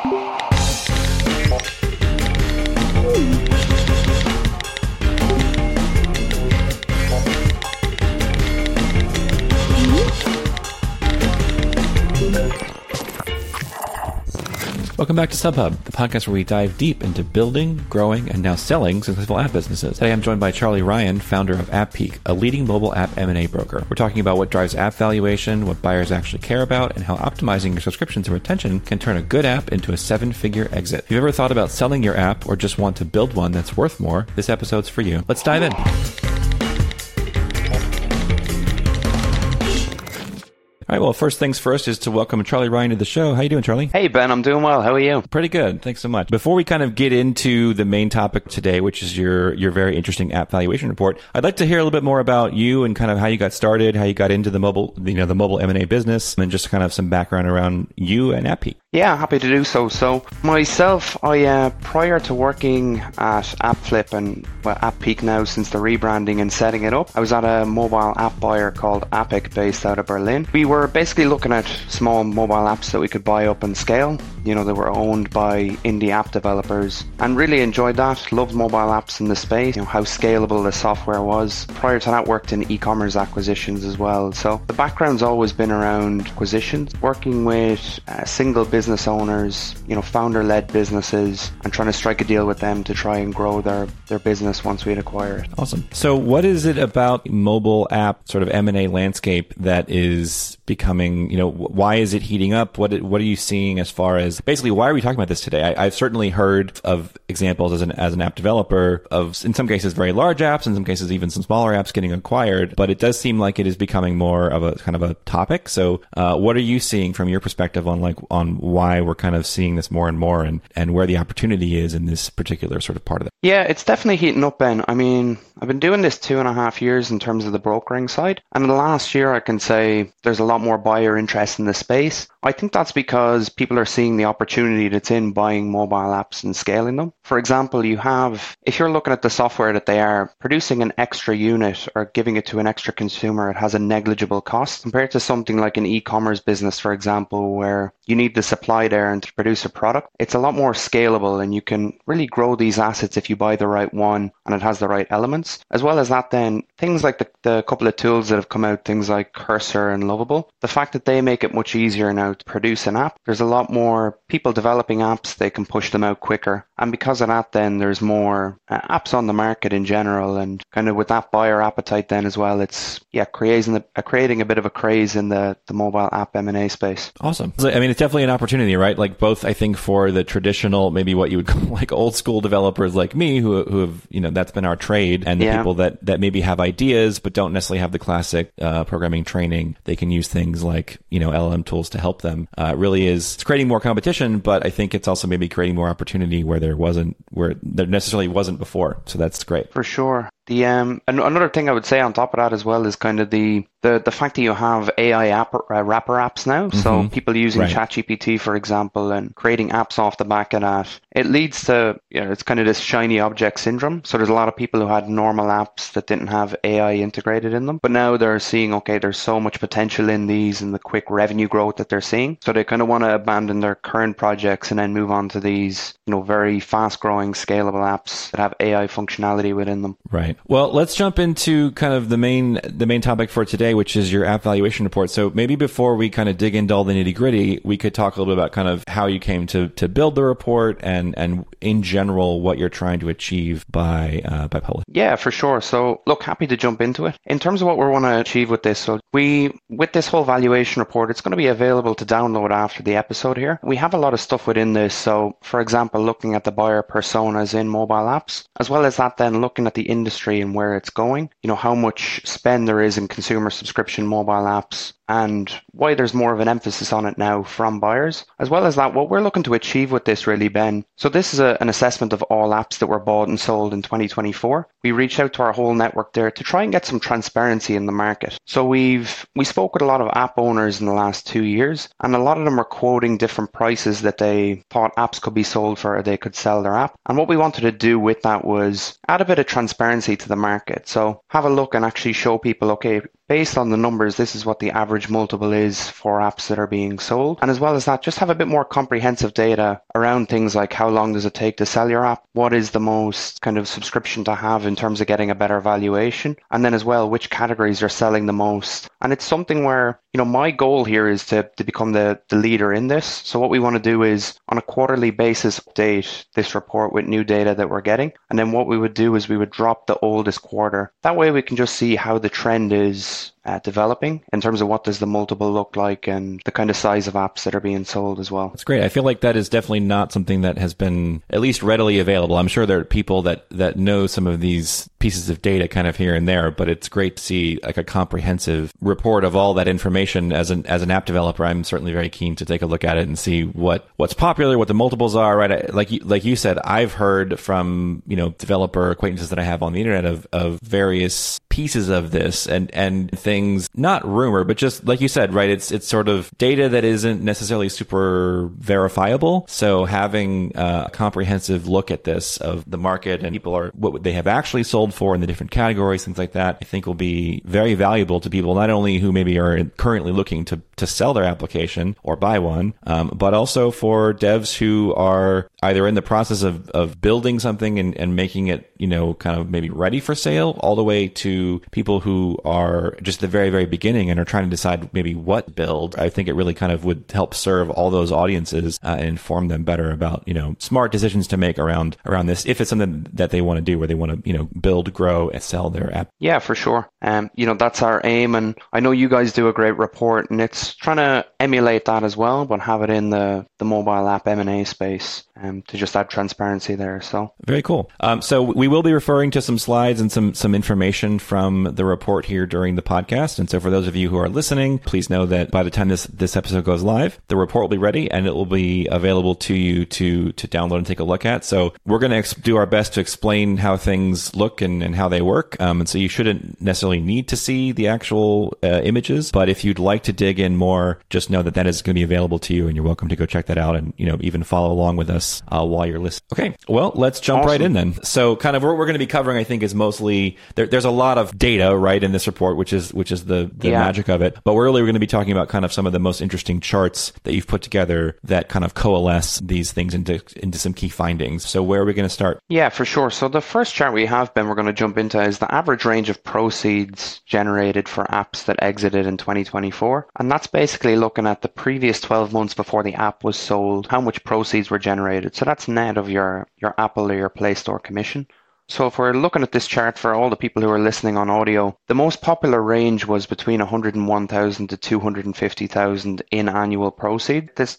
Welcome back to StubHub, the podcast where we dive deep into building, growing, and now selling successful app businesses. Today I'm joined by Charlie Ryan, founder of AppPeak, a leading mobile app M&A broker. We're talking about what drives app valuation, what buyers actually care about, and how optimizing your subscriptions and retention can turn a good app into a seven-figure exit. If you've ever thought about selling your app or just want to build one that's worth more, this episode's for you. Let's dive in. All right, well, first things first is to welcome Charlie Ryan to the show. How you doing, Charlie? Hey, Ben, I'm doing well. How are you? Pretty good. Thanks so much. Before we kind of get into the main topic today, which is your very interesting app valuation report, I'd like to hear a little bit more about you and kind of how you got started, how you got into the mobile M&A business, and just kind of some background around you and AppPeak. Yeah, happy to do so. So myself, I prior to working at AppFlip and AppPeak now since the rebranding and setting it up, I was at a mobile app buyer called Appic based out of Berlin. We were basically looking at small mobile apps that we could buy up and scale. You know, they were owned by indie app developers and really enjoyed that. Loved mobile apps in the space, you know, how scalable the software was. Prior to that, worked in e-commerce acquisitions as well. So the background's always been around acquisitions, working with single business owners, you know, founder-led businesses, and trying to strike a deal with them to try and grow their business once we'd acquire it. Awesome. So what is it about mobile app sort of M&A landscape that is becoming, you know, why is it heating up? What are you seeing as far as, basically, why are we talking about this today? I've certainly heard of examples as an app developer of, in some cases, very large apps, in some cases, even some smaller apps getting acquired, but it does seem like it is becoming more of a kind of a topic. So what are you seeing from your perspective on why we're kind of seeing this more and more and where the opportunity is in this particular sort of part of it? Yeah, it's definitely heating up, Ben. I mean, I've been doing this 2.5 years in terms of the brokering side. And in the last year, I can say there's a lot more buyer interest in the space. I think that's because people are seeing the opportunity that's in buying mobile apps and scaling them. For example, if you're looking at the software that they are producing an extra unit or giving it to an extra consumer, it has a negligible cost compared to something like an e-commerce business, for example, where you need the supply there and to produce a product. It's a lot more scalable and you can really grow these assets if you buy the right one and it has the right elements. As well as that, then things like the couple of tools that have come out, things like Cursor and Lovable, the fact that they make it much easier now to produce an app. There's a lot more people developing apps, they can push them out quicker. And because of that, then there's more apps on the market in general. And kind of with that buyer appetite then as well, it's creating a bit of a craze in the mobile app M&A space. Awesome. I mean, it's definitely an opportunity, right? Like both, I think, for the traditional, maybe what you would call like old school developers like me who have, you know, that's been our trade, and the people that maybe have ideas but don't necessarily have the classic programming training. They can use things like, you know, LLM tools to help them. It really is, it's creating more competition, but I think it's also maybe creating more opportunity where there necessarily wasn't before. So that's great. For sure. Another thing I would say on top of that as well is kind of the fact that you have AI wrapper apps now. Mm-hmm. So people using ChatGPT, for example, and creating apps off the back of that. It leads to, you know, it's kind of this shiny object syndrome. So there's a lot of people who had normal apps that didn't have AI integrated in them. But now they're seeing, okay, there's so much potential in these and the quick revenue growth that they're seeing. So they kind of want to abandon their current projects and then move on to these, you know, very fast growing scalable apps that have AI functionality within them. Right. Well, let's jump into kind of the main topic for today, which is your app valuation report. So maybe before we kind of dig into all the nitty gritty, we could talk a little bit about kind of how you came to build the report and in general what you're trying to achieve by publishing. Yeah, for sure. So look, happy to jump into it. In terms of what we want to achieve with this, so with this whole valuation report, it's going to be available to download after the episode here. We have a lot of stuff within this. So for example, looking at the buyer personas in mobile apps, as well as that then looking at the industry and where it's going, you know, how much spend there is in consumer subscription mobile apps and why there's more of an emphasis on it now from buyers. As well as that, what we're looking to achieve with this really, Ben. So this is an assessment of all apps that were bought and sold in 2024. We reached out to our whole network there to try and get some transparency in the market. So we spoke with a lot of app owners in the last 2 years, and a lot of them were quoting different prices that they thought apps could be sold for or they could sell their app. And what we wanted to do with that was add a bit of transparency to the market. So have a look and actually show people, okay, based on the numbers, this is what the average average multiple is for apps that are being sold. And as well as that, just have a bit more comprehensive data around things like how long does it take to sell your app? What is the most kind of subscription to have in terms of getting a better valuation? And then as well, which categories are selling the most? And it's something where, my goal here is to become the leader in this. So what we want to do is on a quarterly basis update this report with new data that we're getting. And then what we would do is we would drop the oldest quarter. That way we can just see how the trend is developing in terms of what does the multiple look like and the kind of size of apps that are being sold as well. That's great. I feel like that is definitely not something that has been at least readily available. I'm sure there are people that know some of these pieces of data kind of here and there, but it's great to see like a comprehensive report of all that information. As an app developer, I'm certainly very keen to take a look at it and see what's popular, what the multiples are, right? Like you said, I've heard from, developer acquaintances that I have on the internet of various pieces of this and things, not rumor, but just like you said, right? It's sort of data that isn't necessarily super verifiable. So having a comprehensive look at this of the market and what they have actually sold for in the different categories, things like that, I think will be very valuable to people, not only who maybe are currently looking to sell their application or buy one, but also for devs who are either in the process of building something and making it, kind of maybe ready for sale, all the way to people who are just at the very, very beginning and are trying to decide maybe what build. I think it really kind of would help serve all those audiences and inform them better about, smart decisions to make around this, if it's something that they want to do, where they want to, build, grow, and sell their app. Yeah, for sure. That's our aim. And I know you guys do a great report, and it's trying to emulate that as well, but have it in the mobile app M&A space to just add transparency there. So very cool. So we will be referring to some slides and some information from the report here during the podcast. And so for those of you who are listening, please know that by the time this episode goes live, the report will be ready and it will be available to you to download and take a look at. So we're going to do our best to explain how things look and how they work. And so you shouldn't necessarily need to see the actual images, but if you'd like to dig in more, just know that is going to be available to you, and you're welcome to go check that out and, even follow along with us while you're listening. Okay, well, let's jump right in then. So kind of what we're going to be covering, I think, is mostly, there's a lot of data, right, in this report, which is the magic of it. But we're going to be talking about kind of some of the most interesting charts that you've put together that kind of coalesce these things into some key findings. So where are we going to start? Yeah, for sure. So the first chart we have, Ben, we're going to jump into is the average range of proceeds generated for apps that exited in 2024. And that's basically looking at the previous 12 months before the app was sold, how much proceeds were generated. So that's net of your Apple or your Play Store commission. So if we're looking at this chart for all the people who are listening on audio, the most popular range was between 101,000 to 250,000 in annual proceed. There's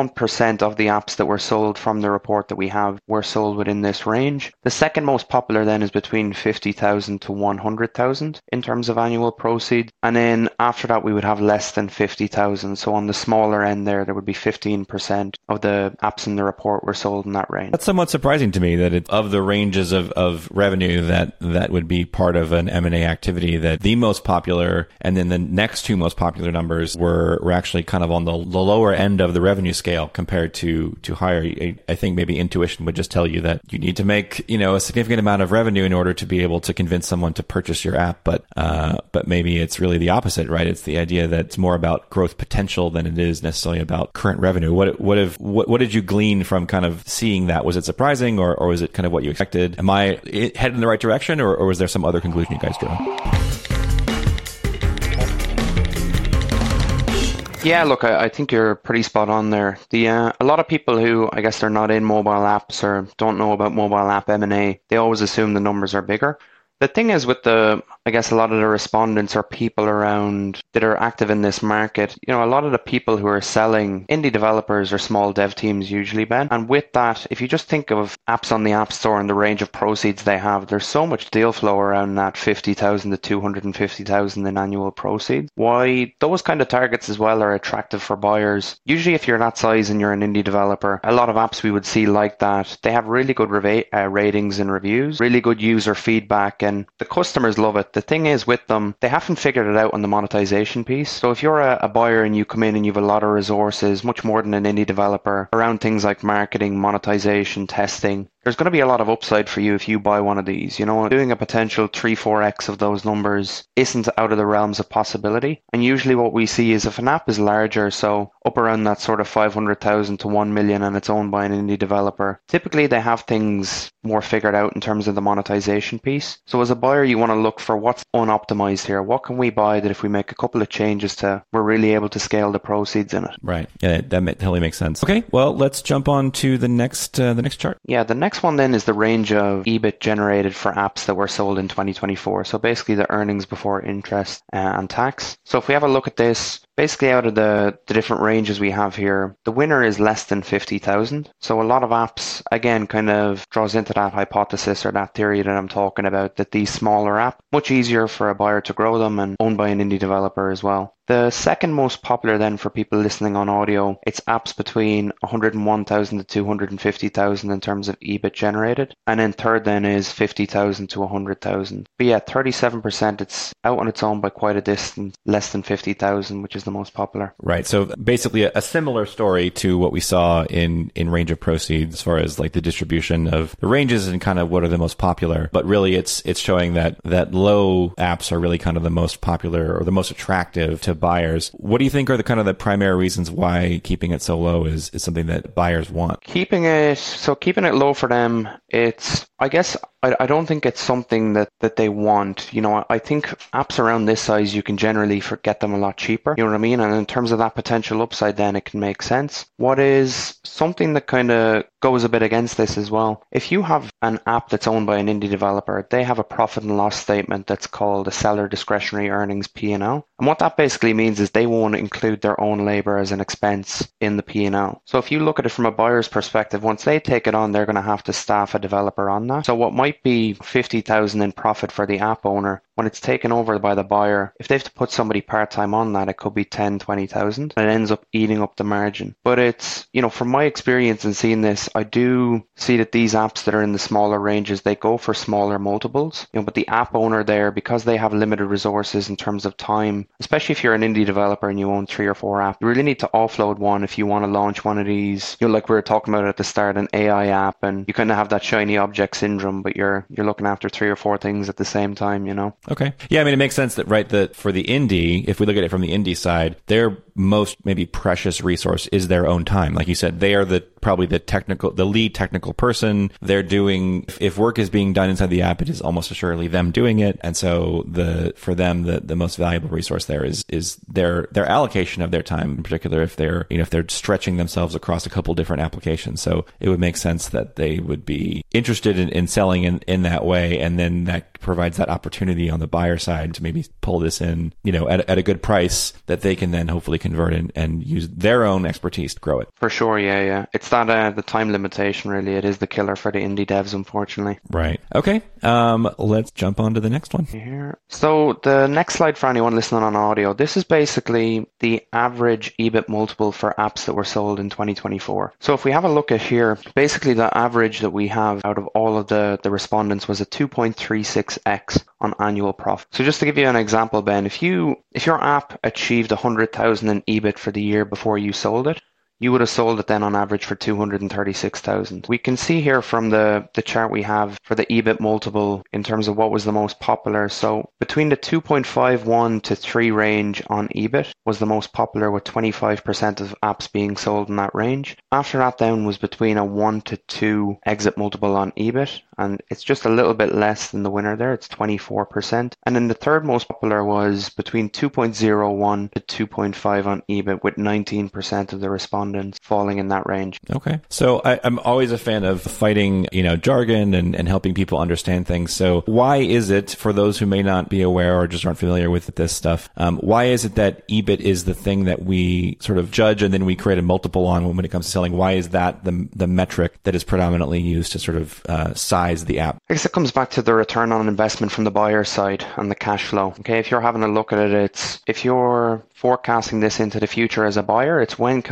31% of the apps that were sold from the report that we have were sold within this range. The second most popular then is between 50,000 to 100,000 in terms of annual proceed. And then after that, we would have less than 50,000. So on the smaller end there would be 15% of the apps in the report were sold in that range. That's somewhat surprising to me that of the ranges of revenue that would be part of an M&A activity, that the most popular and then the next two most popular numbers were actually kind of on the lower end of the revenue scale compared to higher. I think maybe intuition would just tell you that you need to make, a significant amount of revenue in order to be able to convince someone to purchase your app. But maybe it's really the opposite, right? It's the idea that it's more about growth potential than it is necessarily about current revenue. What did you glean from kind of seeing that? Was it surprising or was it kind of what you expected? Am I headed in the right direction, or was there some other conclusion you guys drew? Yeah, look, I think you're pretty spot on there. A lot of people who, I guess, they're not in mobile apps or don't know about mobile app M&A, they always assume the numbers are bigger. The thing is with I guess a lot of the respondents are people around that are active in this market. A lot of the people who are selling, indie developers or small dev teams usually, Ben. And with that, if you just think of apps on the App Store and the range of proceeds they have, there's so much deal flow around that 50,000 to 250,000 in annual proceeds. Why those kind of targets as well are attractive for buyers. Usually if you're that size and you're an indie developer, a lot of apps we would see like that, they have really good ratings and reviews, really good user feedback, and the customers love it. The thing is with them, they haven't figured it out on the monetization piece. So if you're a buyer and you come in and you have a lot of resources, much more than an indie developer, around things like marketing, monetization, testing, there's going to be a lot of upside for you if you buy one of these. You know, doing a potential 3-4x of those numbers isn't out of the realms of possibility. And usually what we see is if an app is larger, so up around that sort of 500,000 to 1 million, and it's owned by an indie developer, typically they have things more figured out in terms of the monetization piece. So as a buyer, you want to look for what's unoptimized here. What can we buy that if we make a couple of changes to, we're really able to scale the proceeds in it? Right. Yeah, that totally makes sense. Okay, well, let's jump on to the next chart. Yeah, the next one then is the range of EBIT generated for apps that were sold in 2024. So basically the earnings before interest and tax. So if we have a look at this, basically out of the different ranges we have here, the winner is less than 50,000. So a lot of apps, again, kind of draws into that hypothesis or that theory that I'm talking about, that these smaller apps, much easier for a buyer to grow them and owned by an indie developer as well. The second most popular then for people listening on audio, it's apps between 101,000 to 250,000 in terms of EBIT generated. And then third then is 50,000 to 100,000. But yeah, 37%, it's out on its own by quite a distance, less than 50,000, which is the most popular. Right. So basically a similar story to what we saw in range of proceeds as far as like the distribution of the ranges and kind of what are the most popular. But really it's showing that low apps are really kind of the most popular or the most attractive to buyers. What do you think are the kind of the primary reasons why keeping it so low is something that buyers want? Keeping it low for them, I guess I don't think it's something that they want. You know, I think apps around this size, you can generally get them a lot cheaper. You know what I mean? And in terms of that potential upside, then it can make sense. What is something that kind of goes a bit against this as well? If you have an app that's owned by an indie developer, they have a profit and loss statement that's called a seller discretionary earnings P&L. And what that basically means is they won't include their own labor as an expense in the P&L. So if you look at it from a buyer's perspective, once they take it on, they're going to have to staff a developer on that. So what might be 50,000 in profit for the app owner, when it's taken over by the buyer, if they have to put somebody part-time on that, it could be 10, 20,000, and it ends up eating up the margin. But it's, you know, from my experience in seeing this, I do see that these apps that are in the smaller ranges, they go for smaller multiples, you know, but the app owner there, because they have limited resources in terms of time, especially if you're an indie developer and you own 3 or 4 apps, you really need to offload one if you want to launch one of these, you know, like we were talking about at the start, an AI app, and you kind of have that shiny object syndrome, but you're looking after 3 or 4 things at the same time, you know? Okay. Yeah, I mean, it makes sense that, right, that for the indie, if we look at it from the indie side, their most maybe precious resource is their own time. Like you said, they are probably the lead technical person. They're doing, if work is being done inside the app, it is almost assuredly them doing it. And so for them, the most valuable resource there is their allocation of their time, in particular if they're stretching themselves across a couple different applications. So it would make sense that they would be interested in selling in that way. And then that provides that opportunity on the buyer side to maybe pull this in, you know, at a good price that they can then hopefully convert and use their own expertise to grow it. For sure, yeah. It's that the time limitation, really. It is the killer for the indie devs, unfortunately. Right. Okay. Let's jump on to the next one. Here. So the next slide for anyone listening on audio, this is basically the average EBIT multiple for apps that were sold in 2024. So if we have a look at here, basically the average that we have out of all of the respondents was a 2.36x on annual profit. So just to give you an example, Ben, if your app achieved 100,000 in EBIT for the year before you sold it, you would have sold it then on average for 236,000. We can see here from the chart we have for the EBIT multiple in terms of what was the most popular. So between the 2.51 to 3 range on EBIT was the most popular, with 25% of apps being sold in that range. After that then was between a 1 to 2 exit multiple on EBIT, and it's just a little bit less than the winner there. It's 24%. And then the third most popular was between 2.01 to 2.5 on EBIT, with 19% of the respondents falling in that range. Okay. So I'm always a fan of fighting, you know, jargon and helping people understand things. So why is it, for those who may not be aware or just aren't familiar with this stuff, why is it that EBIT is the thing that we sort of judge and then we create a multiple on when it comes to selling? Why is that the metric that is predominantly used to sort of size the app? I guess it comes back to the return on investment from the buyer side and the cash flow. Okay. If you're having a look at it, if you're forecasting this into the future as a buyer, it's when can I make a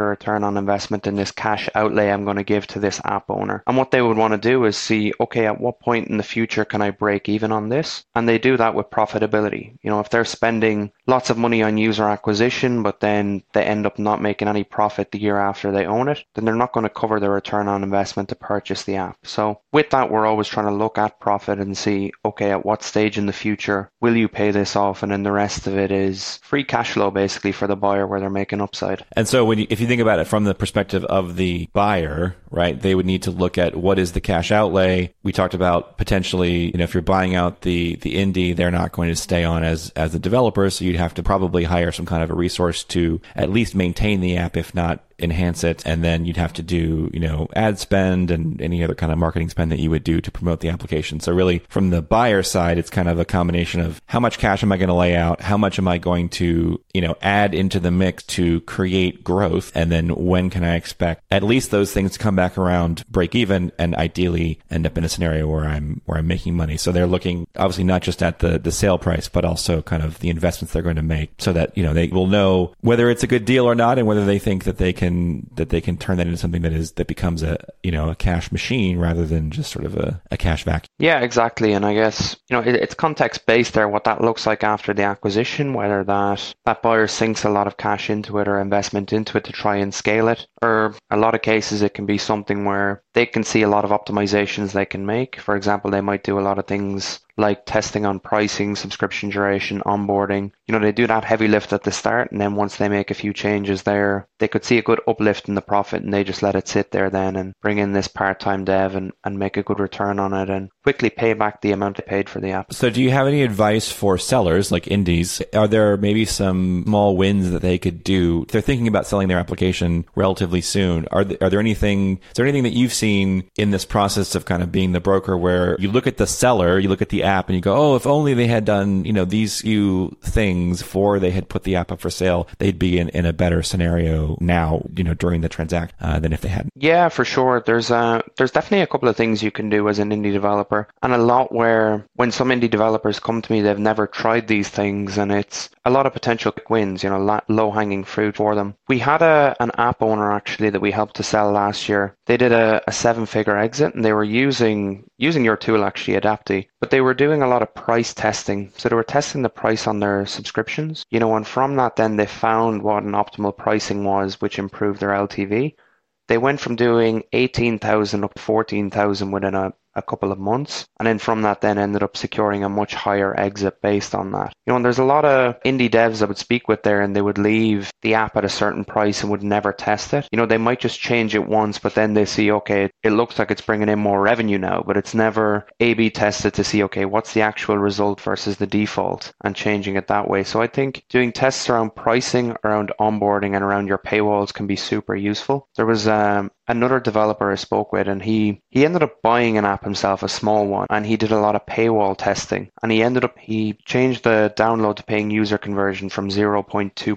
a return on investment in this cash outlay I'm going to give to this app owner. And what they would want to do is see, okay, at what point in the future can I break even on this? And they do that with profitability. If they're spending lots of money on user acquisition, but then they end up not making any profit the year after they own it, then they're not going to cover their return on investment to purchase the app. So with that, we're always trying to look at profit and see, okay, at what stage in the future will you pay this off? And then the rest of it is free cash flow basically for the buyer where they're making upside. And so if you think about it from the perspective of the buyer, right, they would need to look at what is the cash outlay. We talked about potentially, if you're buying out the indie, they're not going to stay on as a developer. So you'd have to probably hire some kind of a resource to at least maintain the app, if not enhance it. And then you'd have to do, ad spend and any other kind of marketing spend that you would do to promote the application. So really from the buyer side, it's kind of a combination of how much cash am I going to lay out? How much am I going to, add into the mix to create growth? And then when can I expect at least those things to come back around, break even, and ideally end up in a scenario where I'm making money. So they're looking obviously not just at the sale price, but also kind of the investments they're going to make so that, they will know whether it's a good deal or not, and whether they think that they can turn that into something that becomes a cash machine rather than just sort of a cash vacuum. Yeah, exactly. And I guess, it's context based there, what that looks like after the acquisition, whether that buyer sinks a lot of cash into it or investment into it to try and scale it. Or a lot of cases, it can be something where they can see a lot of optimizations they can make. For example, they might do a lot of things like testing on pricing, subscription duration, onboarding. They do that heavy lift at the start, and then once they make a few changes there, they could see a good uplift in the profit, and they just let it sit there then and bring in this part-time dev and make a good return on it and quickly pay back the amount they paid for the app. So do you have any advice for sellers like indies? Are there maybe some small wins that they could do if they're thinking about selling their application relatively soon? Is there anything that you've seen in this process of kind of being the broker where you look at the seller, you look at the app and you go, oh, if only they had done, these few things before they had put the app up for sale, they'd be in a better scenario now, during the transaction than if they hadn't? Yeah, for sure. There's definitely a couple of things you can do as an indie developer, and a lot where when some indie developers come to me, they've never tried these things, and it's a lot of potential quick wins, low-hanging fruit for them. We had an app owner actually that we helped to sell last year. They did a 7-figure exit, and they were using your tool actually, Adapty, but they were doing a lot of price testing. So they were testing the price on their subscriptions, and from that then they found what an optimal pricing was, which improved their LTV. They went from doing 18,000 up to 14,000 within a couple of months. And then from that then ended up securing a much higher exit based on that. And there's a lot of indie devs I would speak with there, and they would leave the app at a certain price and would never test it. They might just change it once, but then they see, okay, it looks like it's bringing in more revenue now, but it's never A/B tested to see, okay, what's the actual result versus the default, and changing it that way. So I think doing tests around pricing, around onboarding, and around your paywalls can be super useful. There was another developer I spoke with, and he ended up buying an app himself, a small one, and he did a lot of paywall testing, and he changed the download to paying user conversion from 0.2% to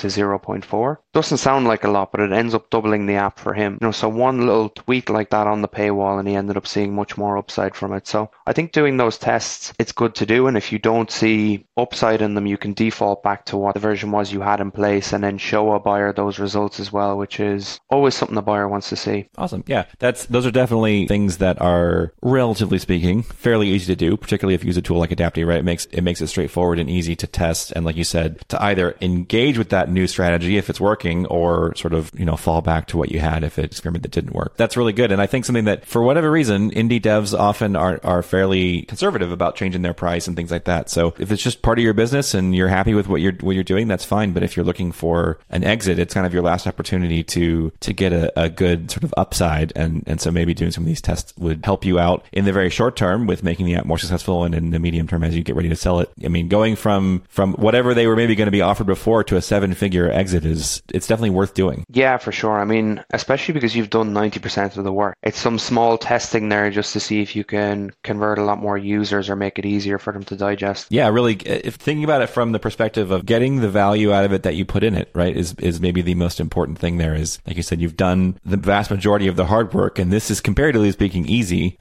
0.4. Doesn't sound like a lot, but it ends up doubling the app for him. So one little tweak like that on the paywall, and he ended up seeing much more upside from it. So I think doing those tests, it's good to do, and if you don't see upside in them, you can default back to what the version was you had in place, and then show a buyer those results as well, which is always something the buyer wants to see. Awesome. Yeah, those are definitely things that are, relatively speaking, fairly easy to do, particularly if you use a tool like Adapty, right? It makes it straightforward and easy to test, and like you said, to either engage with that new strategy if it's working, or sort of, fall back to what you had if it's experiment that didn't work. That's really good. And I think something that, for whatever reason, indie devs often are fairly conservative about changing their price and things like that. So if it's just part of your business and you're happy with what you're doing, that's fine. But if you're looking for an exit, it's kind of your last opportunity to get a good sort of upside. And so maybe doing some of these tests would help you out in the very short term with making the app more successful, and in the medium term as you get ready to sell it. I mean, going from whatever they were maybe going to be offered before to a 7-figure exit it's definitely worth doing. Yeah, for sure. I mean, especially because you've done 90% of the work. It's some small testing there just to see if you can convert a lot more users or make it easier for them to digest. Yeah, really, if thinking about it from the perspective of getting the value out of it that you put in it, right, is maybe the most important thing there. Is, like you said, you've done the vast majority of the hard work, and this is, comparatively speaking, easy.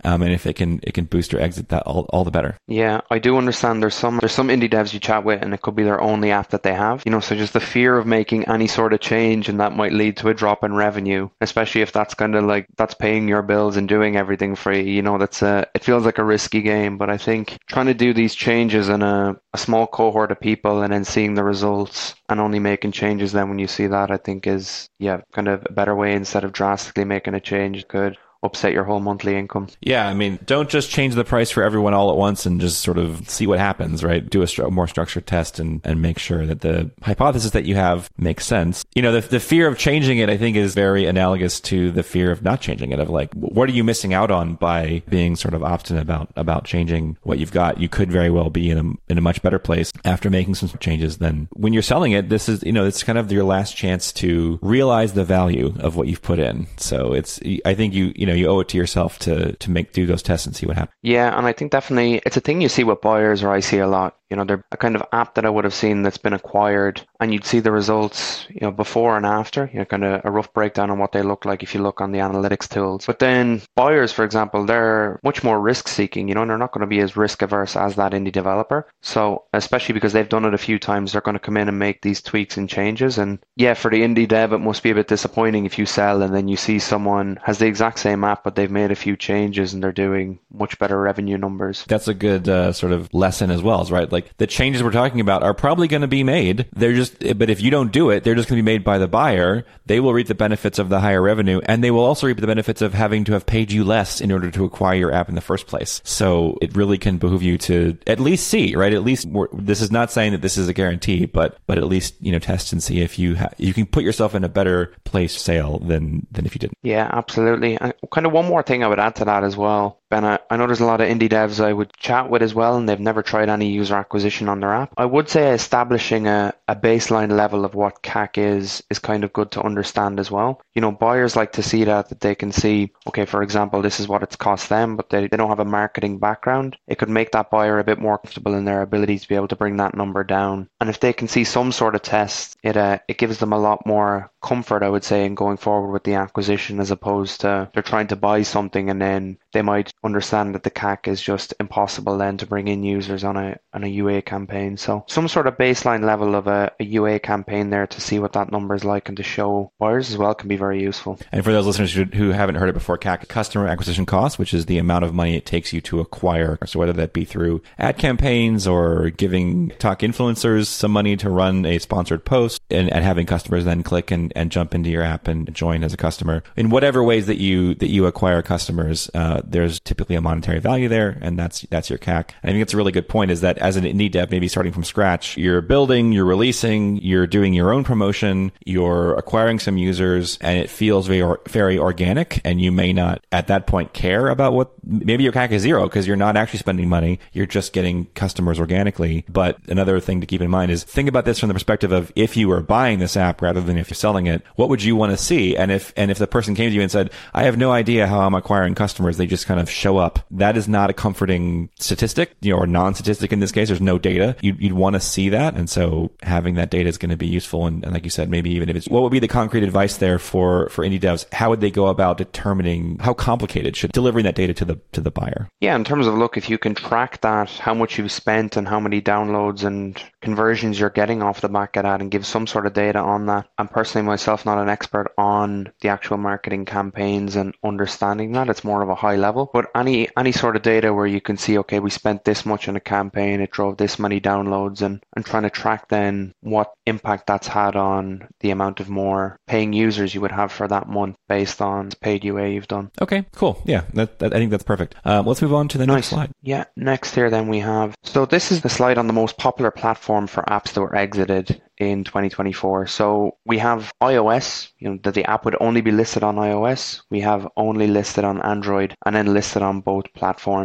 And if it can boost or exit that, all the better. Yeah, I do understand there's some indie devs you chat with and it could be their only app that they have. So just the fear of making any sort of change and that might lead to a drop in revenue, especially if that's kind of like that's paying your bills and doing everything for you. It feels like a risky game, but I think trying to do these changes in a small cohort of people and then seeing the results and only making changes then when you see that, I think is kind of a better way instead of drastically making a change could upset your whole monthly income. Yeah, I mean, don't just change the price for everyone all at once and just sort of see what happens, right? Do a more structured test and make sure that the hypothesis that you have makes sense. The fear of changing it, I think, is very analogous to the fear of not changing it, of like, what are you missing out on by being sort of obstinate about changing what you've got? You could very well be in a much better place after making some changes than when you're selling it. This is, it's kind of your last chance to realize the value of what you've put in. So I think you owe it to yourself to do those tests and see what happens. Yeah, and I think definitely it's a thing you see with buyers, or I see a lot. They're a kind of app that I would have seen that's been acquired, and you'd see the results, before and after, kind of a rough breakdown on what they look like if you look on the analytics tools. But then buyers, for example, they're much more risk seeking, they're not going to be as risk averse as that indie developer. So especially because they've done it a few times, they're going to come in and make these tweaks and changes. And yeah, for the indie dev, it must be a bit disappointing if you sell and then you see someone has the exact same app, but they've made a few changes and they're doing much better revenue numbers. That's a good sort of lesson as well, right? Like the changes we're talking about are probably going to be made. But if you don't do it, they're just going to be made by the buyer. They will reap the benefits of the higher revenue, and they will also reap the benefits of having to have paid you less in order to acquire your app in the first place. So it really can behoove you to at least see, right? At least this is not saying that this is a guarantee, but at least test and see if you can put yourself in a better place sale than if you didn't. Yeah, absolutely. And kind of one more thing I would add to that as well, Ben, I know there's a lot of indie devs I would chat with as well, and they've never tried any user acquisition on their app. I would say establishing a baseline level of what CAC is kind of good to understand as well. Buyers like to see that they can see, okay, for example, this is what it's cost them, but they don't have a marketing background. It could make that buyer a bit more comfortable in their ability to be able to bring that number down. And if they can see some sort of test, it gives them a lot more comfort, I would say, in going forward with the acquisition, as opposed to they're trying to buy something and then they might understand that the CAC is just impossible then to bring in users on a UA campaign. So some sort of baseline level of a UA campaign there to see what that number is like and to show buyers as well can be very useful. And for those listeners who haven't heard it before, CAC, customer acquisition cost, which is the amount of money it takes you to acquire. So whether that be through ad campaigns or giving TikTok influencers some money to run a sponsored post and having customers then click and jump into your app and join as a customer. In whatever ways that you acquire customers, there's typically a monetary value there, and that's your CAC. And I think it's a really good point, is that as an indie dev, maybe starting from scratch, you're building, you're releasing, you're doing your own promotion, you're acquiring some users, and it feels very, very organic, and you may not at that point care about what, maybe your CAC is zero because you're not actually spending money, you're just getting customers organically. But another thing to keep in mind is think about this from the perspective of if you were buying this app rather than if you're selling it, what would you want to see? And if the person came to you and said, I have no idea how I'm acquiring customers, they just kind of show up, that is not a comforting statistic, or non-statistic in this case. There's no data. You'd want to see that. And so having that data is going to be useful. And like you said, maybe even if it's, what would be the concrete advice there for indie devs? How would they go about determining how complicated should delivering that data to the buyer? Yeah, in terms of, look, if you can track that, how much you've spent and how many downloads and conversions you're getting off the back of that, and give some sort of data on that. I'm personally myself not an expert on the actual marketing campaigns and understanding that. It's more of a high level. But any sort of data where you can see, okay, we spent this much on a campaign, it drove this many downloads, and trying to track then what impact that's had on the amount of more paying users you would have for that month based on paid UA you've done. Okay, cool. Yeah, I think that's perfect. Let's move on to the next slide. Yeah, next here then we have, so this is the slide on the most popular platform for apps that were exited in 2024. So we have iOS, that the app would only be listed on iOS. We have only listed on Android, and then listed on both platforms.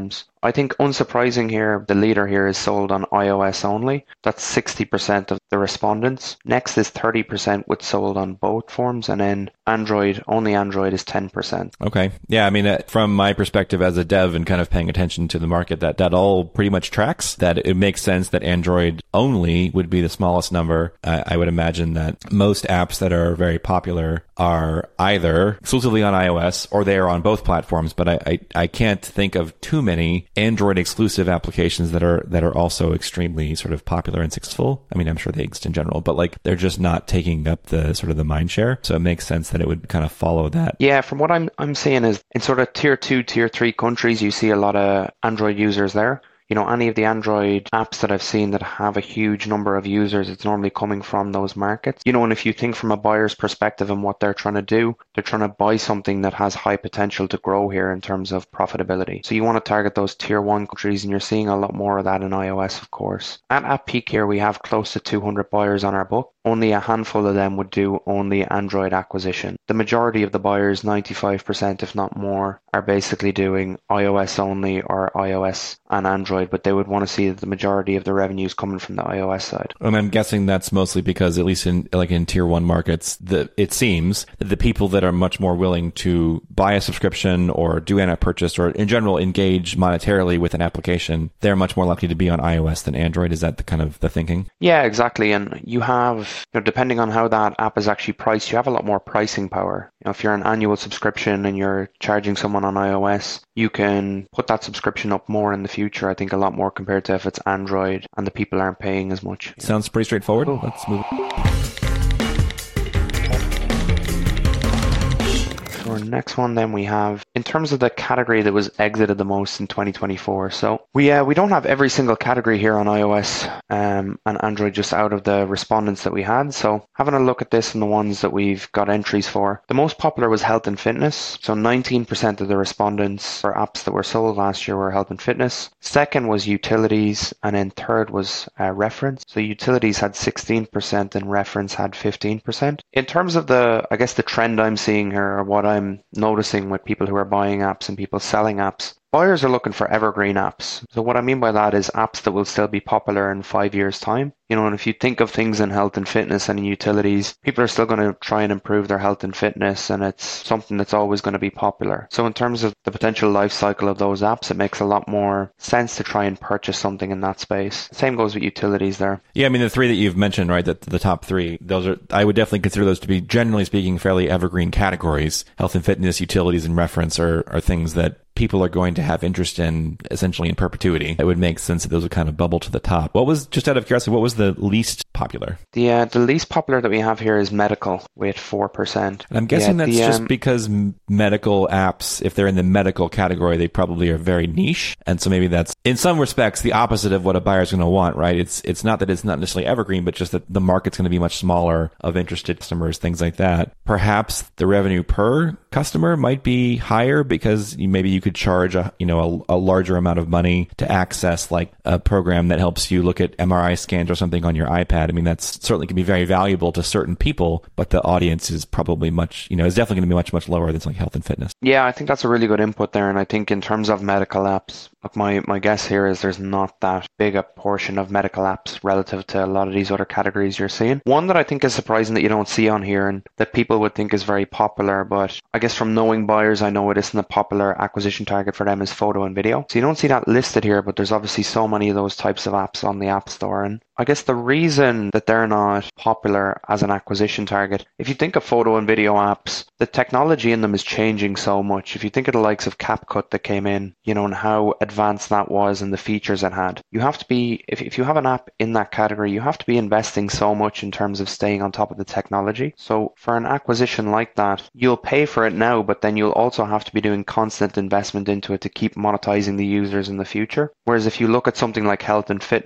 I think unsurprising here, the leader here is sold on iOS only. That's 60% of the respondents. Next is 30% with sold on both forms, and then Android, only Android is 10%. Okay. Yeah, I mean, from my perspective as a dev and kind of paying attention to the market, that all pretty much tracks, that it makes sense that Android only would be the smallest number. I would imagine that most apps that are very popular are either exclusively on iOS or they are on both platforms, but I can't think of too many Android exclusive applications that are also extremely sort of popular and successful. I mean, I'm sure they exist in general, but like they're just not taking up the sort of the mind share. So it makes sense that it would kind of follow that. Yeah, from what I'm seeing is in sort of tier 2, tier 3 countries, you see a lot of Android users there. You know, any of the Android apps that I've seen that have a huge number of users, it's normally coming from those markets. You know, and if you think from a buyer's perspective and what they're trying to do, they're trying to buy something that has high potential to grow here in terms of profitability. So you want to target those tier 1 countries, and you're seeing a lot more of that in iOS, of course. At peak here, we have close to 200 buyers on our book. Only a handful of them would do only Android acquisition. The majority of the buyers, 95% if not more, are basically doing iOS only or iOS and Android, but they would want to see that the majority of the revenues coming from the iOS side. And I'm guessing that's mostly because, at least in tier 1 markets, it seems that the people that are much more willing to buy a subscription or do an app purchase or in general engage monetarily with an application, they're much more likely to be on iOS than Android. Is that the kind of the thinking? Yeah, exactly. And you have, depending on how that app is actually priced, you have a lot more pricing power. If you're an annual subscription and you're charging someone on iOS, you can put that subscription up more in the future, I think a lot more compared to if it's Android and the people aren't paying as much. Sounds pretty straightforward. Let's move on. Our next one then we have, in terms of the category that was exited the most in 2024. So we don't have every single category here on iOS and Android just out of the respondents that we had. So having a look at this and the ones that we've got entries for, the most popular was health and fitness. So 19% of the respondents for apps that were sold last year were health and fitness. Second was utilities, and then third was reference. So utilities had 16% and reference had 15%. In terms of the trend I'm seeing here, or what I'm noticing with people who are buying apps and people selling apps, buyers are looking for evergreen apps. So what I mean by that is apps that will still be popular in 5 years' time. And if you think of things in health and fitness and in utilities, people are still going to try and improve their health and fitness, and it's something that's always going to be popular. So in terms of the potential life cycle of those apps, it makes a lot more sense to try and purchase something in that space. Same goes with utilities there. Yeah, I mean, the three that you've mentioned, right, the top three, I would definitely consider those to be, generally speaking, fairly evergreen categories. Health and fitness, utilities, and reference are things that people are going to have interest in essentially in perpetuity. It would make sense that those would kind of bubble to the top. Just out of curiosity, what was the least popular? The least popular that we have here is medical with 4%. And I'm guessing that's just because medical apps, if they're in the medical category, they probably are very niche. And so maybe that's, in some respects, the opposite of what a buyer's going to want, right? It's not that it's not necessarily evergreen, but just that the market's going to be much smaller of interested customers, things like that. Perhaps the revenue per customer might be higher because maybe you could charge a larger amount of money to access like a program that helps you look at MRI scans or something on your iPad. I mean, that's certainly can be very valuable to certain people, but the audience is probably is definitely going to be much, much lower than like health and fitness. Yeah, I think that's a really good input there. And I think in terms of medical apps, look, my guess here is there's not that big a portion of medical apps relative to a lot of these other categories you're seeing. One that I think is surprising that you don't see on here and that people would think is very popular, but I guess from knowing buyers, I know it isn't a popular acquisition target for them, is photo and video. So you don't see that listed here, but there's obviously so many of those types of apps on the App Store. And I guess the reason that they're not popular as an acquisition target, if you think of photo and video apps, the technology in them is changing so much. If you think of the likes of CapCut that came in, and how advanced that was and the features it had, you have to be, if you have an app in that category, you have to be investing so much in terms of staying on top of the technology. So for an acquisition like that, you'll pay for it now, but then you'll also have to be doing constant investment into it to keep monetizing the users in the future. Whereas if you look at something like health and fitness,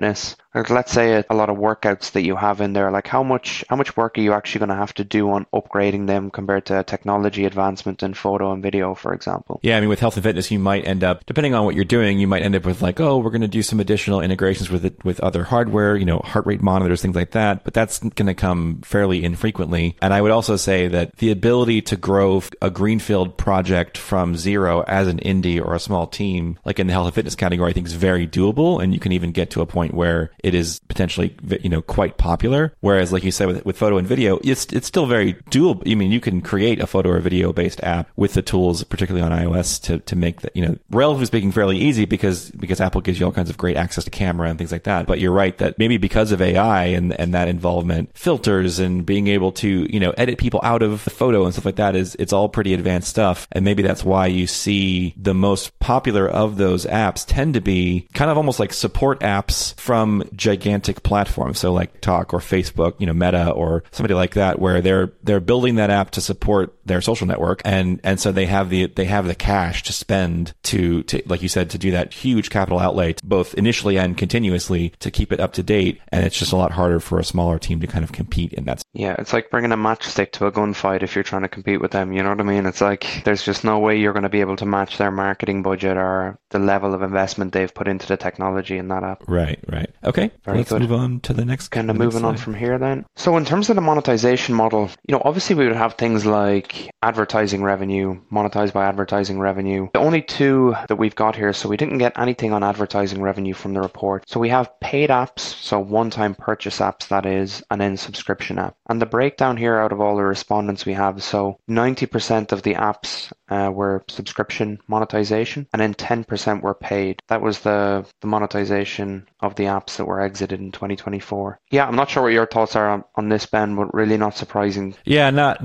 Like, let's say a lot of workouts that you have in there, like how much work are you actually going to have to do on upgrading them compared to technology advancement in photo and video, for example? Yeah, I mean, with health and fitness, you might end up, depending on what you're doing, you might end up with like, oh, we're going to do some additional integrations with it, with other hardware, heart rate monitors, things like that. But that's going to come fairly infrequently. And I would also say that the ability to grow a greenfield project from zero as an indie or a small team, like in the health and fitness category, I think is very doable. And you can even get to a point where it is potentially, quite popular. Whereas, like you said, with photo and video, it's still very doable. I mean, you can create a photo or video based app with the tools, particularly on iOS, to make that, relatively speaking, fairly easy because Apple gives you all kinds of great access to camera and things like that. But you're right that maybe because of AI and that involvement, filters and being able to, edit people out of the photo and stuff like that it's all pretty advanced stuff. And maybe that's why you see the most popular of those apps tend to be kind of almost like support apps from gigantic platforms. So like Talk or Facebook, Meta or somebody like that, where they're building that app to support their social network. And so they have the cash to spend to, like you said, to do that huge capital outlay, both initially and continuously, to keep it up to date. And it's just a lot harder for a smaller team to kind of compete in that. Yeah, it's like bringing a matchstick to a gunfight if you're trying to compete with them. You know what I mean? It's like there's just no way you're going to be able to match their marketing budget or the level of investment they've put into the technology in that app. Right. Okay. Let's move on to the next. Kind of moving on from here then. So in terms of the monetization model, obviously we would have things like advertising revenue, monetized by advertising revenue. The only two that we've got here, so we didn't get anything on advertising revenue from the report. So we have paid apps, so one-time purchase apps that is, and then subscription app. And the breakdown here out of all the respondents we have, so 90% of the apps were subscription monetization, and then 10% were paid. That was the monetization of the apps that were exited in 2024. Yeah, I'm not sure what your thoughts are on this, Ben, but really not surprising. Yeah, not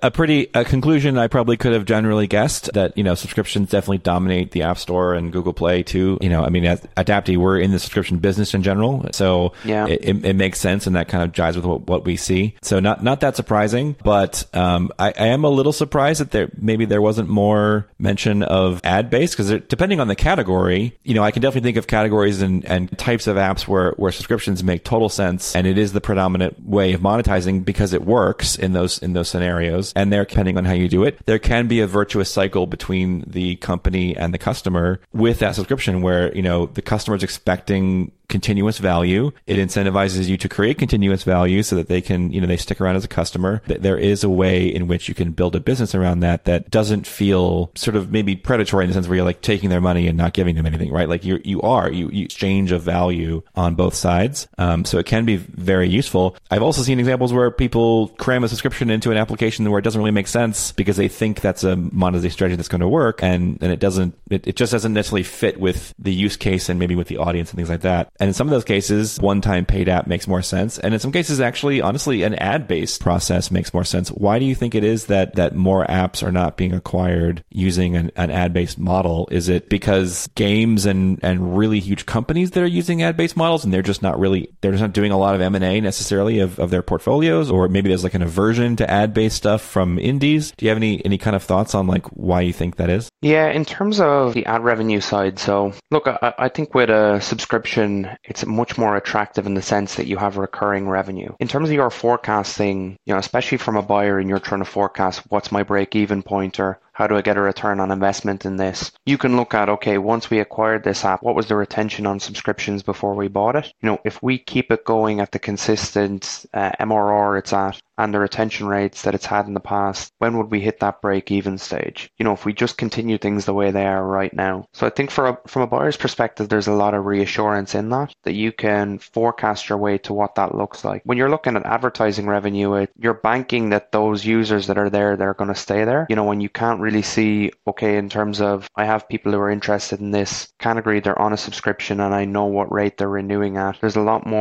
a conclusion I probably could have generally guessed, that, subscriptions definitely dominate the App Store and Google Play too. I mean, at Adaptee, we're in the subscription business in general. So yeah, it makes sense, and that kind of jives with what we see. So not that surprising, but I am a little surprised that there wasn't more mention of ad-based, because depending on the category, I can definitely think of categories and types of apps where subscriptions make total sense, and it is the predominant way of monetizing because it works in those scenarios. And there, depending on how you do it, there can be a virtuous cycle between the company and the customer with that subscription, where the customer is expecting continuous value. It incentivizes you to create continuous value so that they can, they stick around as a customer. There is a way in which you can build a business around that doesn't feel sort of maybe predatory in the sense where you're like taking their money and not giving them anything, right? Like you exchange a value on both sides. So it can be very useful. I've also seen examples where people cram a subscription into an application where it doesn't really make sense because they think that's a monetization strategy that's going to work, and it doesn't. It just doesn't necessarily fit with the use case and maybe with the audience and things like that. And in some of those cases, one-time paid app makes more sense. And in some cases, actually, honestly, an ad-based process makes more sense. Why do you think it is that more apps are not being acquired using an ad-based model? Is it because games and really huge companies that are using ad-based models, and they're just not doing a lot of M&A necessarily of their portfolios? Or maybe there's like an aversion to ad-based stuff from indies? Do you have any kind of thoughts on like why you think that is? Yeah, in terms of the ad revenue side, so look, I think with a subscription, it's much more attractive in the sense that you have recurring revenue. In terms of your forecasting, especially from a buyer and you're trying to forecast what's my break-even point, or how do I get a return on investment in this? You can look at, okay, once we acquired this app, what was the retention on subscriptions before we bought it? If we keep it going at the consistent MRR it's at and the retention rates that it's had in the past, when would we hit that break-even stage? If we just continue things the way they are right now. So I think from a buyer's perspective, there's a lot of reassurance in that you can forecast your way to what that looks like. When you're looking at advertising revenue, you're banking that those users that are there, they're going to stay there. When you can't really see, okay, in terms of I have people who are interested in this category, they're on a subscription and I know what rate they're renewing at. There's a lot more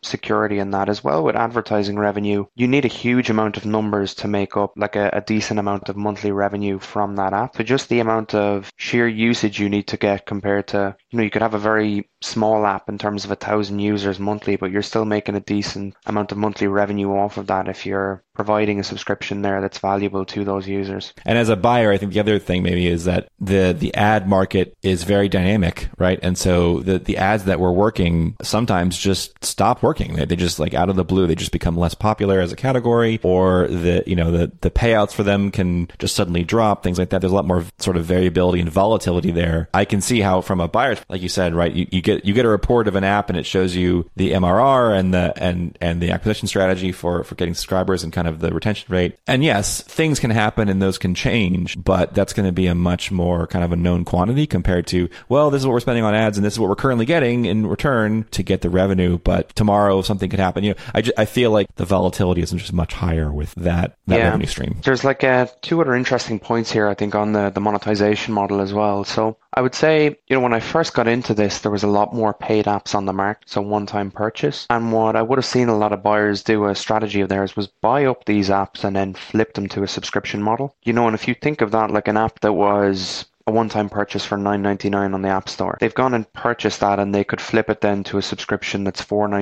security in that as well. With advertising revenue, you need a huge amount of numbers to make up like a decent amount of monthly revenue from that app. So just the amount of sheer usage you need to get compared to, you could have a very small app in terms of 1,000 users monthly, but you're still making a decent amount of monthly revenue off of that if you're providing a subscription there that's valuable to those users. And as a buyer, I think the other thing maybe is that the ad market is very dynamic, right? And so the ads that were working sometimes just stop working. They just like out of the blue, they just become less popular as a category, or the payouts for them can just suddenly drop, things like that. There's a lot more sort of variability and volatility there. I can see how from a buyer's, like you said, right? You get a report of an app and it shows you the MRR and the acquisition strategy for getting subscribers and kind of the retention rate. And yes, things can happen and those can change, but that's going to be a much more kind of a known quantity compared to, well, this is what we're spending on ads and this is what we're currently getting in return to get the revenue. But tomorrow something could happen. I feel like the volatility is just much higher with that revenue stream. There's like two other interesting points here, I think, on the monetization model as well. So I would say, when I first got into this, there was a lot more paid apps on the market, so one-time purchase. And what I would have seen a lot of buyers do, a strategy of theirs, was buy up these apps and then flip them to a subscription model. And if you think of that like an app that was a one-time purchase for $9.99 on the App Store, they've gone and purchased that and they could flip it then to a subscription that's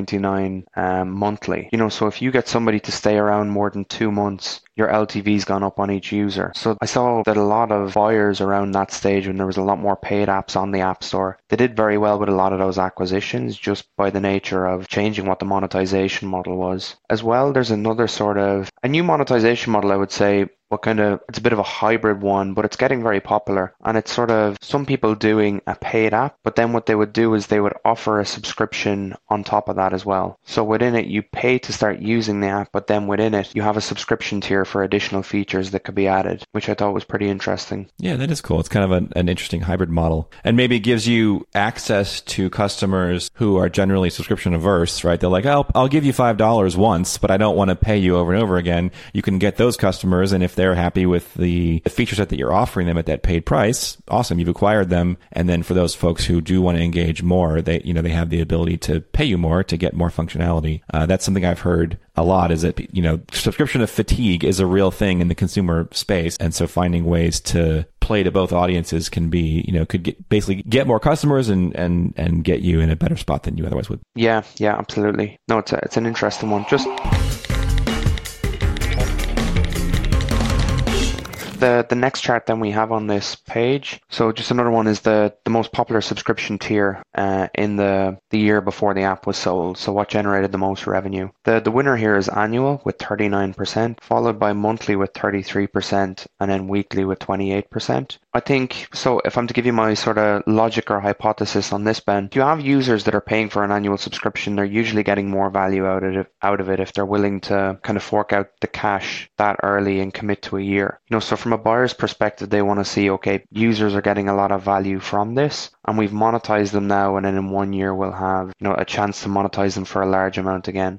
$4.99 monthly. So if you get somebody to stay around more than 2 months, your LTV's gone up on each user. So I saw that a lot of buyers around that stage, when there was a lot more paid apps on the App Store, they did very well with a lot of those acquisitions just by the nature of changing what the monetization model was. As well, there's another sort of a new monetization model, I would say. It's a bit of a hybrid one, but it's getting very popular. And it's sort of some people doing a paid app, but then what they would do is they would offer a subscription on top of that as well. So within it, you pay to start using the app, but then within it, you have a subscription tier for additional features that could be added, which I thought was pretty interesting. Yeah, that is cool. It's kind of an interesting hybrid model. And maybe it gives you access to customers who are generally subscription averse, right? They're like, I'll give you $5 once, but I don't want to pay you over and over again. You can get those customers, and if they're happy with the feature set that you're offering them at that paid price, awesome, you've acquired them. And then for those folks who do want to engage more, they have the ability to pay you more to get more functionality. That's something I've heard a lot, is that subscription fatigue is a real thing in the consumer space, and so finding ways to play to both audiences can be, basically get more customers and get you in a better spot than you otherwise would. Yeah, absolutely. No, it's an interesting one. Just the next chart then we have on this page. So just another one is the most popular subscription tier in the year before the app was sold. So what generated the most revenue? The winner here is annual with 39%, followed by monthly with 33%, and then weekly with 28%. I think, so if I'm to give you my sort of logic or hypothesis on this, Ben, if you have users that are paying for an annual subscription, they're usually getting more value out of it if they're willing to kind of fork out the cash that early and commit to a year. So from a buyer's perspective, they want to see, okay, users are getting a lot of value from this, and we've monetized them now, and then in 1 year we'll have, a chance to monetize them for a large amount again.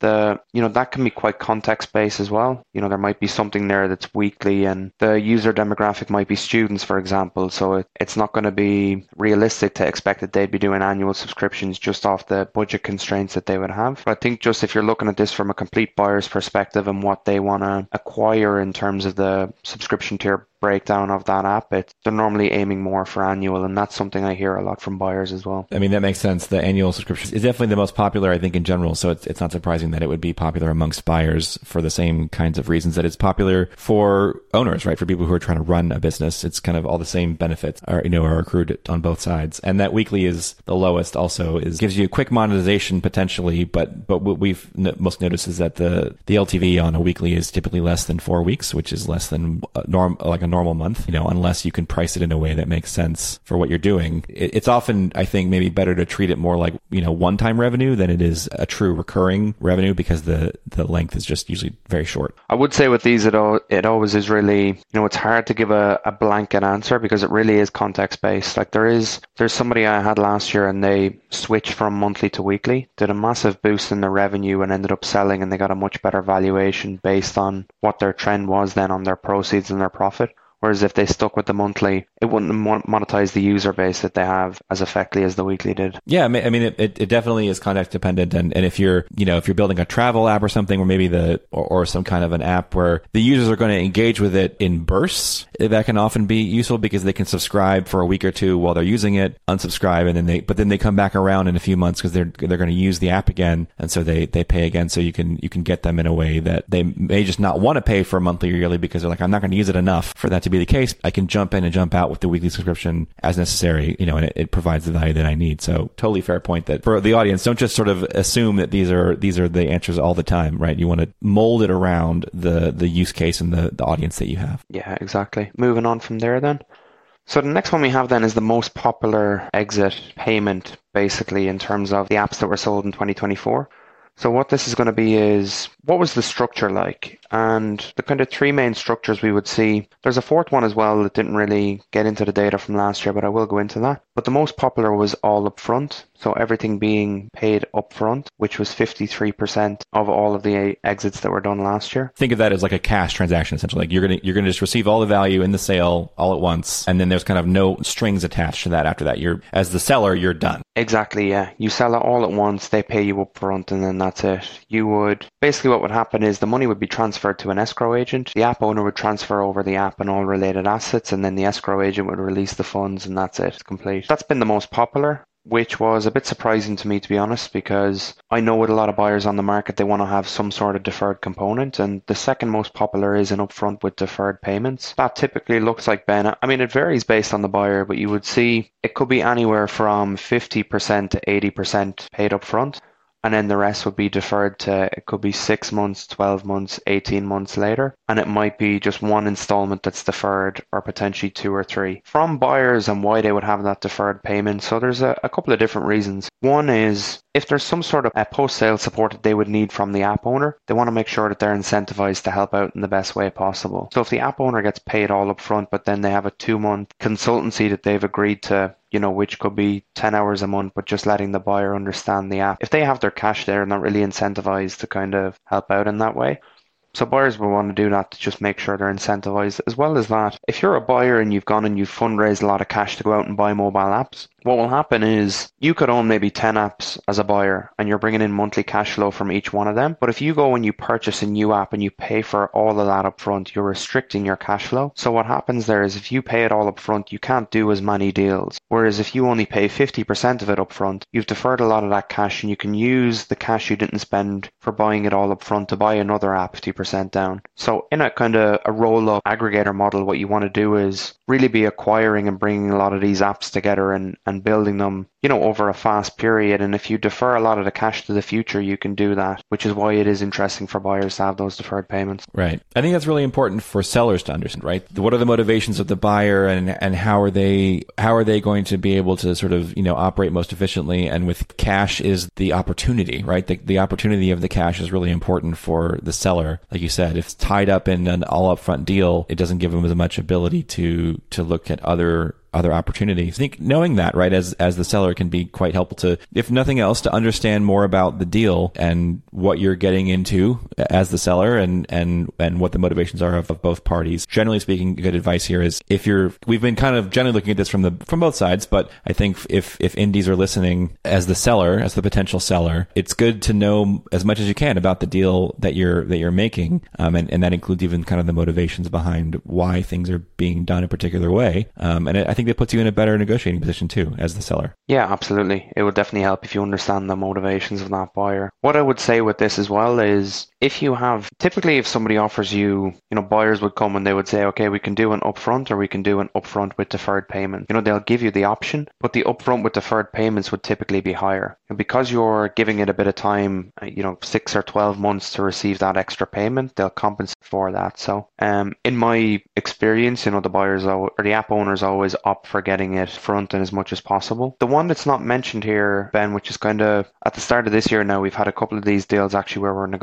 That can be quite context-based as well. There might be something there that's weekly, and the user demographic might be students, for example. So it's not going to be realistic to expect that they'd be doing annual subscriptions just off the budget constraints that they would have. But I think just if you're looking at this from a complete buyer's perspective and what they want to acquire in terms of the subscription tier breakdown of that app, they're normally aiming more for annual, and that's something I hear a lot from buyers as well. I mean, that makes sense. The annual subscription is definitely the most popular, I think, in general, so it's not surprising that it would be popular amongst buyers for the same kinds of reasons that it's popular for owners, right? For people who are trying to run a business, it's kind of all the same benefits are accrued on both sides. And that weekly is the lowest, also gives you quick monetization potentially, but what we've most noticed is that the LTV on a weekly is typically less than 4 weeks, which is less than a normal month, unless you can price it in a way that makes sense for what you're doing. It's often, I think, maybe better to treat it more like, one-time revenue than it is a true recurring revenue, because the length is just usually very short. I would say with these, it always is really, it's hard to give a blanket answer because it really is context-based. Like there's somebody I had last year and they switched from monthly to weekly, did a massive boost in the revenue and ended up selling, and they got a much better valuation based on what their trend was then on their proceeds and their profit. Whereas if they stuck with the monthly, it wouldn't monetize the user base that they have as effectively as the weekly did. Yeah, I mean, it definitely is context dependent, and if you're building a travel app or something, or maybe or some kind of an app where the users are going to engage with it in bursts, that can often be useful because they can subscribe for a week or two while they're using it, unsubscribe, and then they come back around in a few months because they're going to use the app again, and so they pay again. So you can get them in a way that they may just not want to pay for monthly or yearly because they're like, I'm not going to use it enough for that to be the case. I can jump in and jump out with the weekly subscription as necessary, and it provides the value that I need. So totally fair point that for the audience, don't just sort of assume that these are the answers all the time, right? You want to mold it around the use case and the audience that you have. Yeah, exactly. Moving on from there then. So the next one we have then is the most popular exit payment, basically, in terms of the apps that were sold in 2024. So what this is going to be is, what was the structure like? And the kind of three main structures we would see. There's a fourth one as well that didn't really get into the data from last year, but I will go into that. But the most popular was all upfront. So everything being paid upfront, which was 53% of all of the exits that were done last year. Think of that as like a cash transaction, essentially. Like you're gonna just receive all the value in the sale all at once, and then there's kind of no strings attached to that after that. As the seller, you're done. Exactly, yeah. You sell it all at once, they pay you upfront, and then that's it. Basically what would happen is the money would be transferred to an escrow agent. The app owner would transfer over the app and all related assets, and then the escrow agent would release the funds, and that's it. It's complete. That's been the most popular, which was a bit surprising to me, to be honest, because I know with a lot of buyers on the market, they want to have some sort of deferred component. And the second most popular is an upfront with deferred payments. That typically looks like, Ben, I mean, it varies based on the buyer, but you would see it could be anywhere from 50% to 80% paid upfront. And then the rest would be deferred to, it could be 6 months, 12 months, 18 months later. And it might be just one installment that's deferred, or potentially 2 or 3. From buyers and why they would have that deferred payment. So there's a couple of different reasons. One is if there's some sort of a post-sale support that they would need from the app owner, they want to make sure that they're incentivized to help out in the best way possible. So if the app owner gets paid all up front, but then they have a 2-month consultancy that they've agreed to, which could be 10 hours a month, but just letting the buyer understand the app. If they have their cash there, they're not really incentivized to kind of help out in that way. So buyers will want to do that to just make sure they're incentivized. As well as that, if you're a buyer and you've gone and you've fundraised a lot of cash to go out and buy mobile apps, what will happen is you could own maybe 10 apps as a buyer and you're bringing in monthly cash flow from each one of them. But if you go and you purchase a new app and you pay for all of that up front, you're restricting your cash flow. So what happens there is if you pay it all up front, you can't do as many deals. Whereas if you only pay 50% of it up front, you've deferred a lot of that cash and you can use the cash you didn't spend for buying it all up front to buy another app 50% down. So in a kind of a roll-up aggregator model, what you want to do is really be acquiring and bringing a lot of these apps together and building them, over a fast period. And if you defer a lot of the cash to the future, you can do that, which is why it is interesting for buyers to have those deferred payments. Right. I think that's really important for sellers to understand, right? What are the motivations of the buyer and how are they going to be able to sort of, operate most efficiently? And with cash is the opportunity, right? The opportunity of the cash is really important for the seller. Like you said, if it's tied up in an all upfront deal, it doesn't give them as much ability to look at other opportunities. I think knowing that, right, as the seller can be quite helpful to, if nothing else, to understand more about the deal and what you're getting into as the seller and what the motivations are of both parties. Generally speaking, good advice here is we've been kind of generally looking at this from both sides, but I think if indies are listening as the seller, as the potential seller, it's good to know as much as you can about the deal that you're making. And that includes even kind of the motivations behind why things are being done a particular way. And I think that puts you in a better negotiating position too, as the seller. Yeah, absolutely. It would definitely help if you understand the motivations of that buyer. What I would say with this as well is typically if somebody offers you, buyers would come and they would say, okay, we can do an upfront or we can do an upfront with deferred payment. They'll give you the option, but the upfront with deferred payments would typically be higher. And because you're giving it a bit of time, 6 or 12 months to receive that extra payment, they'll compensate for that. So in my experience, the buyers or the app owners always opt for getting it front and as much as possible. The one that's not mentioned here, Ben, which is kind of at the start of this year now, we've had a couple of these deals actually where we're negotiating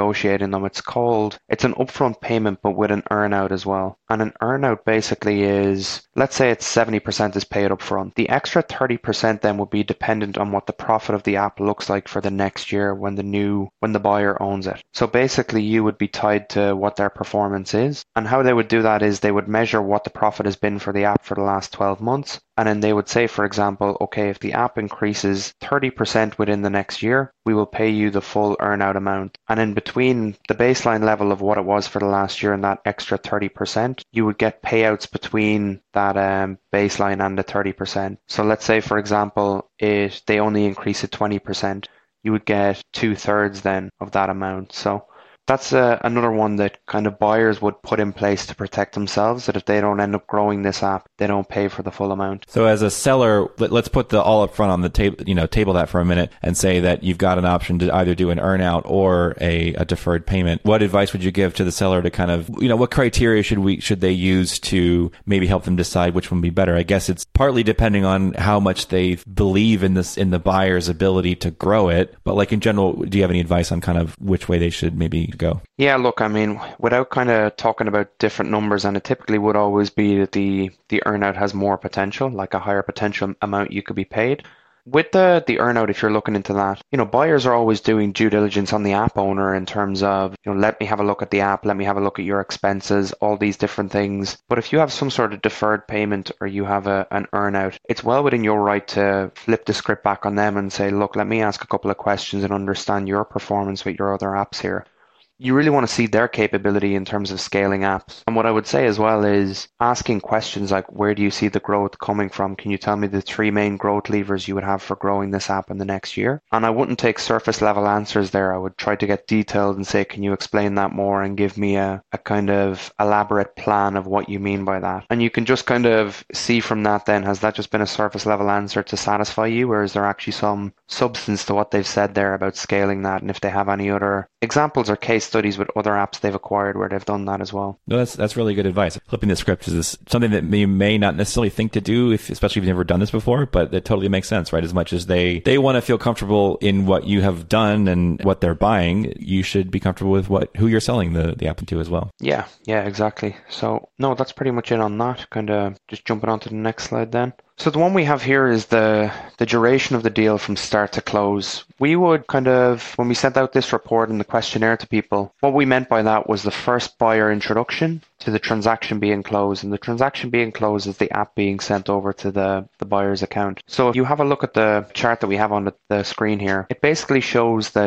in them. It's an upfront payment, but with an earnout as well. And an earnout basically is, let's say it's 70% is paid up front. The extra 30% then would be dependent on what the profit of the app looks like for the next year when the buyer owns it. So basically you would be tied to what their performance is. And how they would do that is they would measure what the profit has been for the app for the last 12 months. And then they would say, for example, okay, if the app increases 30% within the next year, we will pay you the full earnout amount. And in between the baseline level of what it was for the last year and that extra 30%, you would get payouts between that baseline and the 30%. So let's say, for example, they only increase it 20%, you would get 2/3 then of that amount. So that's another one that kind of buyers would put in place to protect themselves, that if they don't end up growing this app, they don't pay for the full amount. So as a seller, let's put the all up front on the table, table that for a minute and say that you've got an option to either do an earnout or a deferred payment. What advice would you give to the seller to kind of, what criteria should they use to maybe help them decide which one would be better? I guess it's partly depending on how much they believe in the buyer's ability to grow it. But like in general, do you have any advice on kind of which way they should maybe go? Yeah, look, I mean, without kind of talking about different numbers, and it typically would always be that the earnout has more potential, like a higher potential amount you could be paid. With the earnout, if you're looking into that, buyers are always doing due diligence on the app owner in terms of, let me have a look at the app, let me have a look at your expenses, all these different things. But if you have some sort of deferred payment or you have an earnout, it's well within your right to flip the script back on them and say, look, let me ask a couple of questions and understand your performance with your other apps here. You really want to see their capability in terms of scaling apps. And what I would say as well is asking questions like, where do you see the growth coming from? Can you tell me the 3 main growth levers you would have for growing this app in the next year? And I wouldn't take surface level answers there. I would try to get detailed and say, can you explain that more and give me a kind of elaborate plan of what you mean by that? And you can just kind of see from that then, has that just been a surface level answer to satisfy you, or is there actually some substance to what they've said there about scaling that? And if they have any other examples or case studies with other apps they've acquired where they've done that as well. No, that's really good advice. Flipping the script is something that you may not necessarily think to do, especially if you've never done this before, but it totally makes sense, right? As much as they want to feel comfortable in what you have done and what they're buying, you should be comfortable with who you're selling the app to as well. Yeah, exactly. So no, that's pretty much it on that. Kind of just jumping on to the next slide then. So the one we have here is the duration of the deal from start to close. We would kind of, when we sent out this report and the questionnaire to people, what we meant by that was the first buyer introduction to the transaction being closed. And the transaction being closed is the app being sent over to the buyer's account. So if you have a look at the chart that we have on the screen here, it basically shows that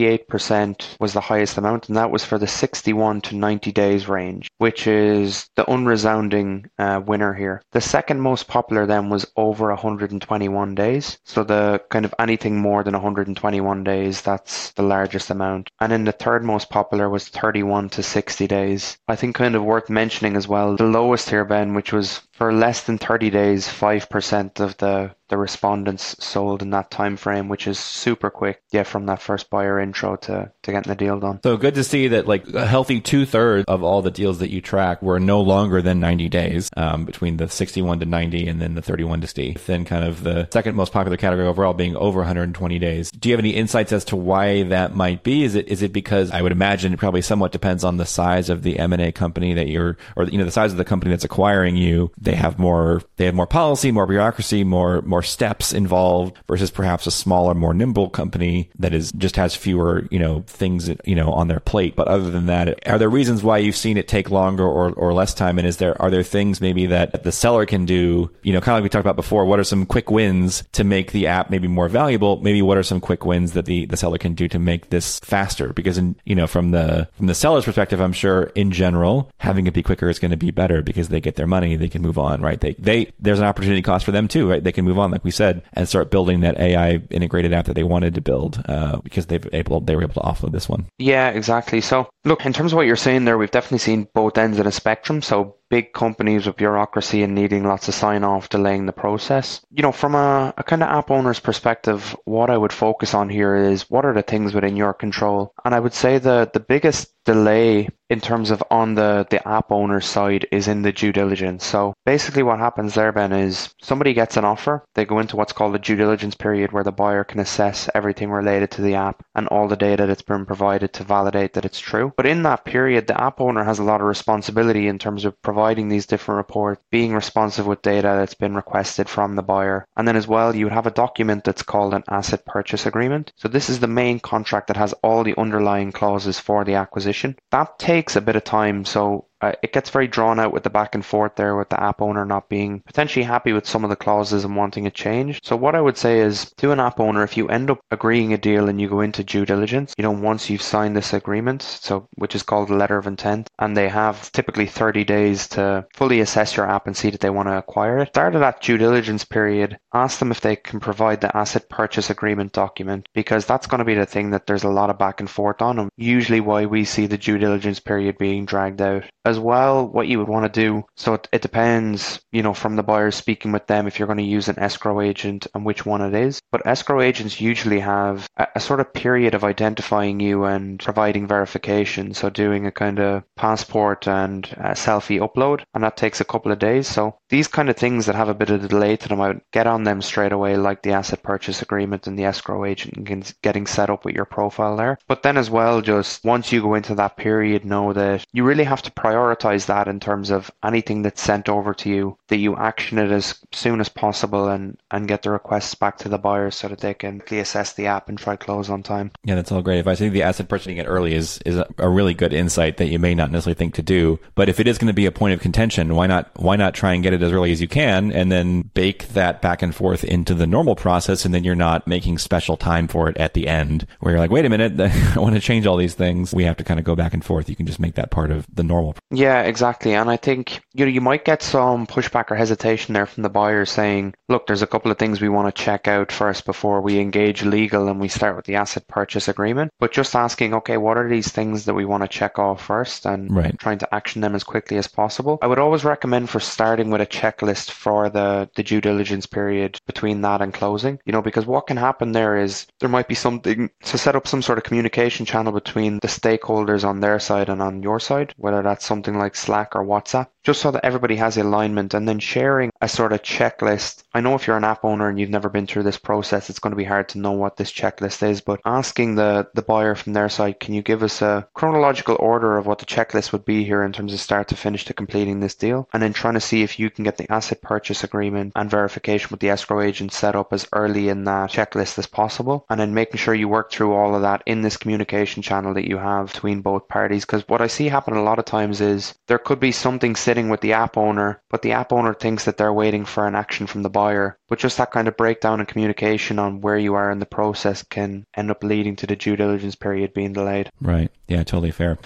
58% was the highest amount, and that was for the 61 to 90 days range, which is the unresounding winner here. The second most popular then was over 121 days. So the kind of anything more than 121 days, that's the largest amount. And then the third most popular was 31 to 60 days. I think kind of worth mentioning as well, the lowest here, Ben, which was for less than 30 days, 5% of the respondents sold in that time frame, which is super quick. Yeah, from that first buyer intro to getting the deal done. So good to see that like a healthy 2/3 of all the deals that you track were no longer than 90 days, between the 61 to 90 and then the 31 to 60. Then kind of the second most popular category overall being over 120 days. Do you have any insights as to why that might be? Is it because I would imagine it probably somewhat depends on the size of the M&A company that the size of the company that's acquiring you. They have more policy, more bureaucracy, more steps involved versus perhaps a smaller, more nimble company that just has fewer, things, on their plate. But other than that, are there reasons why you've seen it take longer or less time? And are there things maybe that the seller can do, kind of like we talked about before, what are some quick wins to make the app maybe more valuable? Maybe what are some quick wins that the seller can do to make this faster? Because from the seller's perspective, I'm sure in general, having it be quicker is going to be better because they get their money, they can move on, right? There's an opportunity cost for them too, right? They can move on, like we said, and start building that AI integrated app that they wanted to build, because they were able to offload this one. Yeah, exactly. So look, in terms of what you're saying there, we've definitely seen both ends of the spectrum. So big companies with bureaucracy and needing lots of sign off, delaying the process. From a kind of app owner's perspective, what I would focus on here is what are the things within your control. And I would say the biggest delay in terms of on the app owner side is in the due diligence. So basically what happens there, Ben, is somebody gets an offer. They go into what's called a due diligence period where the buyer can assess everything related to the app and all the data that's been provided to validate that it's true. But in that period, the app owner has a lot of responsibility in terms of providing these different reports, being responsive with data that's been requested from the buyer. And then as well, you would have a document that's called an asset purchase agreement. So this is the main contract that has all the underlying clauses for the acquisition. That takes a bit of time. So it gets very drawn out with the back and forth there with the app owner not being potentially happy with some of the clauses and wanting a change. So what I would say is to an app owner, if you end up agreeing a deal and you go into due diligence, once you've signed this agreement, so which is called a letter of intent, and they have typically 30 days to fully assess your app and see that they want to acquire it. Start of that due diligence period, ask them if they can provide the asset purchase agreement document, because that's going to be the thing that there's a lot of back and forth on, and usually why we see the due diligence period being dragged out. As well, what you would want to do, so it depends, from the buyer speaking with them if you're going to use an escrow agent and which one it is. But escrow agents usually have a sort of period of identifying you and providing verification. So doing a kind of passport and selfie upload, and that takes a couple of days. So these kind of things that have a bit of a delay to them, I would get on them straight away, like the asset purchase agreement and the escrow agent and getting set up with your profile there. But then as well, just once you go into that period, know that you really have to prioritize that in terms of anything that's sent over to you, that you action it as soon as possible and get the requests back to the buyer so that they can assess the app and try close on time. Yeah, that's all great advice. I think the asset purchasing it early is a really good insight that you may not necessarily think to do. But if it is going to be a point of contention, why not try and get it as early as you can and then bake that back and forth into the normal process, and then you're not making special time for it at the end where you're like, wait a minute, I want to change all these things. We have to kind of go back and forth. You can just make that part of the normal. Yeah, exactly. And I think you might get some pushback or hesitation there from the buyer saying, look, there's a couple of things we want to check out first before we engage legal and we start with the asset purchase agreement. But just asking, okay, what are these things that we want to check off first, and trying to action them as quickly as possible. I would always recommend for starting with a checklist for the due diligence period between that and closing, because what can happen there is there might be something to set up some sort of communication channel between the stakeholders on their side and on your side, whether that's something like Slack or WhatsApp, just so that everybody has alignment, and then sharing a sort of checklist. I know if you're an app owner and you've never been through this process, it's going to be hard to know what this checklist is, but asking the buyer from their side, can you give us a chronological order of what the checklist would be here in terms of start to finish to completing this deal? And then trying to see if you can get the asset purchase agreement and verification with the escrow agent set up as early in that checklist as possible, and then making sure you work through all of that in this communication channel that you have between both parties. Because what I see happen a lot of times is there could be something sitting with the app owner, but the app owner thinks that they're waiting for an action from the buyer. But just that kind of breakdown in communication on where you are in the process can end up leading to the due diligence period being delayed. Right. Yeah, totally fair.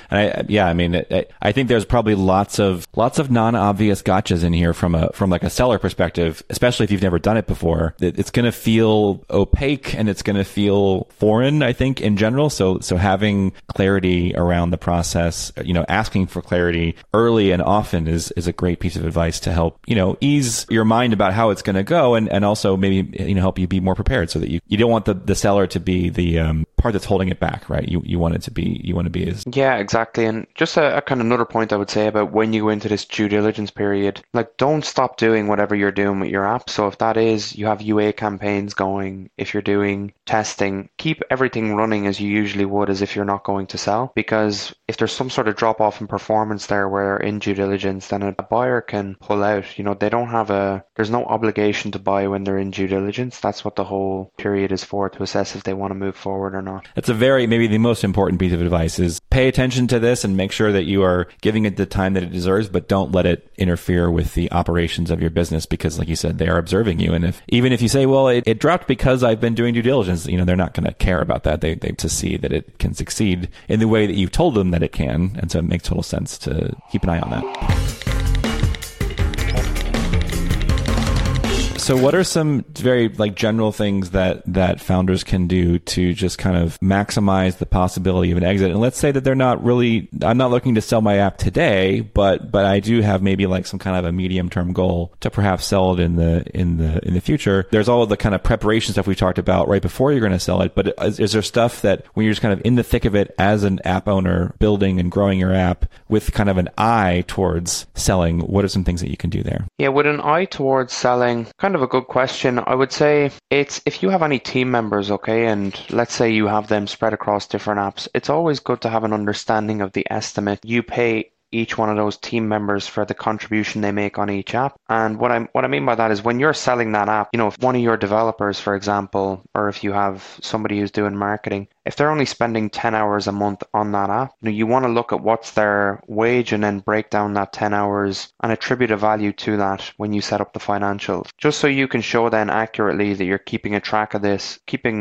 And I think there's probably lots of non-obvious gotchas in here from like a seller perspective, especially if you've never done it before. It's going to feel opaque and it's going to feel foreign, I think, in general. So having clarity around the process, asking for clarity early and often is a great piece of advice to help, ease your mind about how it's going to go, and also maybe, help you be more prepared so that you don't want the seller to be the part that's holding it back, right? You want to be as... Yeah, exactly. And just a kind of another point I would say about when you go into this due diligence period, like, don't stop doing whatever you're doing with your app. So if that is, you have UA campaigns going, if you're doing testing, keep everything running as you usually would as if you're not going to sell. Because if there's some sort of drop off in performance there where in due diligence, then a buyer can pull out. They don't have there's no obligation to buy when they're in due diligence. That's what the whole period is for, to assess if they want to move forward or not. That's maybe the most important piece of advice is pay attention to this and make sure that you are giving it the time that it deserves, but don't let it interfere with the operations of your business, because like you said, they are observing you. And even if you say, well, it dropped because I've been doing due diligence, they're not going to care about that. They to see that it can succeed in the way that you've told them that it can. And so it makes total sense to keep an eye on that. So what are some very like general things that founders can do to just kind of maximize the possibility of an exit? And let's say that I'm not looking to sell my app today, but I do have maybe like some kind of a medium term goal to perhaps sell it in the future. There's all of the kind of preparation stuff we talked about right before you're going to sell it. But is there stuff that when you're just kind of in the thick of it as an app owner, building and growing your app with kind of an eye towards selling, what are some things that you can do there? Yeah, with an eye towards selling, kind of a good question. I would say it's if you have any team members, okay, and let's say you have them spread across different apps, it's always good to have an understanding of the estimate you pay each one of those team members for the contribution they make on each app. And what I mean by that is when you're selling that app, if one of your developers, for example, or if you have somebody who's doing marketing, if they're only spending 10 hours a month on that app, you want to look at what's their wage and then break down that 10 hours and attribute a value to that when you set up the financials. Just so you can show then accurately that you're keeping track of this.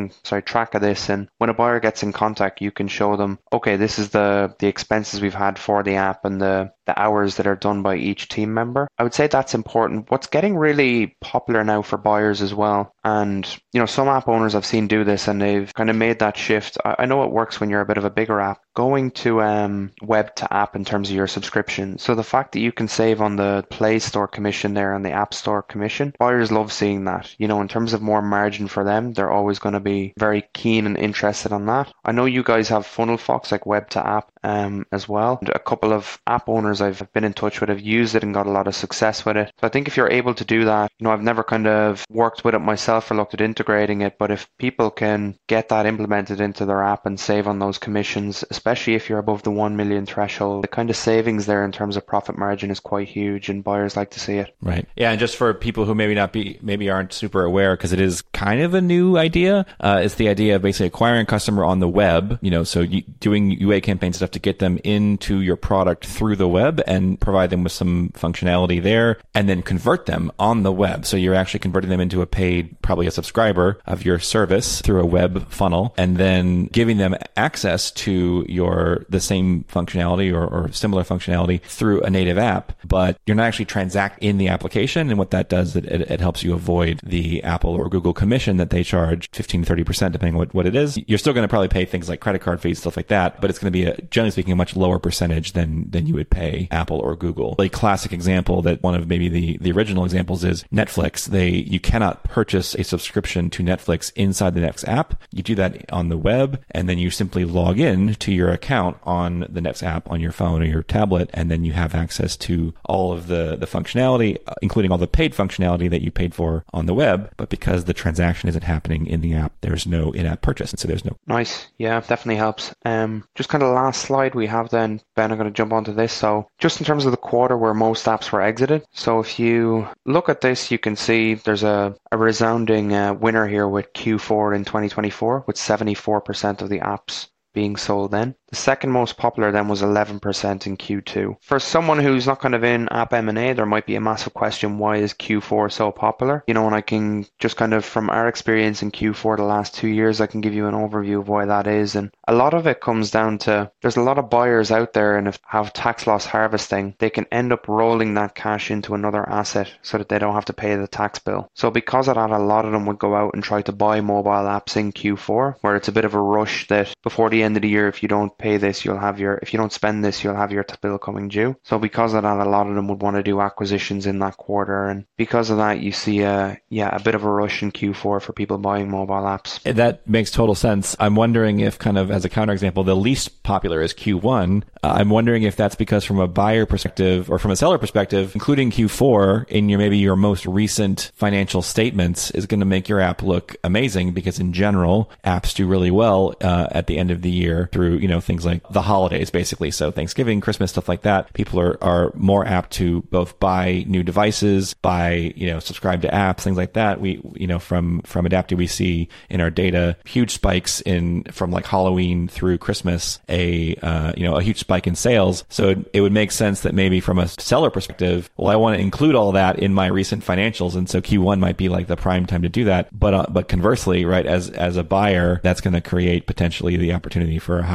And when a buyer gets in contact, you can show them, okay, this is the expenses we've had for the app and the hours that are done by each team member. I would say that's important. What's getting really popular now for buyers as well, and some app owners I've seen do this and they've kind of made that shift. I know it works when you're a bit of a bigger app, going to web to app in terms of your subscription. So the fact that you can save on the Play Store commission there and the App Store commission, buyers love seeing that. In terms of more margin for them, they're always going to be very keen and interested on that. I know you guys have FunnelFox, like web to app as well. And a couple of app owners I've been in touch with have used it and got a lot of success with it. So I think if you're able to do that, I've never kind of worked with it myself or looked at integrating it, but if people can get that implemented into their app and save on those commissions, especially if you're above the 1 million threshold, the kind of savings there in terms of profit margin is quite huge and buyers like to see it. Right. Yeah. And just for people who maybe aren't super aware, because it is kind of a new idea, it's the idea of basically acquiring a customer on the web, so doing UA campaign stuff to get them into your product through the web and provide them with some functionality there and then convert them on the web. So you're actually converting them into a paid, probably a subscriber of your service through a web funnel, and then giving them access to the same functionality or similar functionality through a native app, but you're not actually transact in the application. And what that does, it helps you avoid the Apple or Google commission that they charge 15 to 30%, depending on what it is. You're still going to probably pay things like credit card fees, stuff like that, but it's going to be generally speaking, a much lower percentage than you would pay Apple or Google. A classic example that one of maybe the original examples is Netflix. You cannot purchase a subscription to Netflix inside the Netflix app. You do that on the web, and then you simply log in to your account on the Netflix app on your phone or your tablet, and then you have access to all of the functionality, including all the paid functionality that you paid for on the web. But because the transaction isn't happening in the app, there's no in-app purchase, and so there's no. Nice. Yeah, definitely helps. Just kind of last slide we have then, Ben, I'm going to jump onto this. So just in terms of the quarter where most apps were exited. So if you look at this, you can see there's a resounding winner here with Q4 in 2024 with 74% of the apps being sold then. The second most popular then was 11% in Q2. For someone who's not kind of in app M&A, there might be a massive question, why is Q4 so popular? And I can just kind of, from our experience in Q4 the last 2 years, I can give you an overview of why that is. And a lot of it comes down to, there's a lot of buyers out there, and if have tax loss harvesting, they can end up rolling that cash into another asset so that they don't have to pay the tax bill. So because of that, a lot of them would go out and try to buy mobile apps in Q4, where it's a bit of a rush that before the end of the year, if you don't pay this, if you don't spend this, you'll have your bill coming due. So because of that, a lot of them would want to do acquisitions in that quarter. And because of that, you see a bit of a rush in Q4 for people buying mobile apps. That makes total sense. I'm wondering if, kind of as a counterexample, the least popular is Q1. I'm wondering if that's because from a buyer perspective or from a seller perspective, including Q4 in your most recent financial statements is going to make your app look amazing, because in general, apps do really well at the end of the year through, things like the holidays, basically. So Thanksgiving, Christmas, stuff like that. People are more apt to both buy new devices, subscribe to apps, things like that. We, from Adaptive, we see in our data huge spikes from like Halloween through Christmas, a huge spike in sales. So it would make sense that maybe from a seller perspective, well, I want to include all that in my recent financials. And so Q1 might be like the prime time to do that. But conversely, right, as a buyer, that's going to create potentially the opportunity for a higher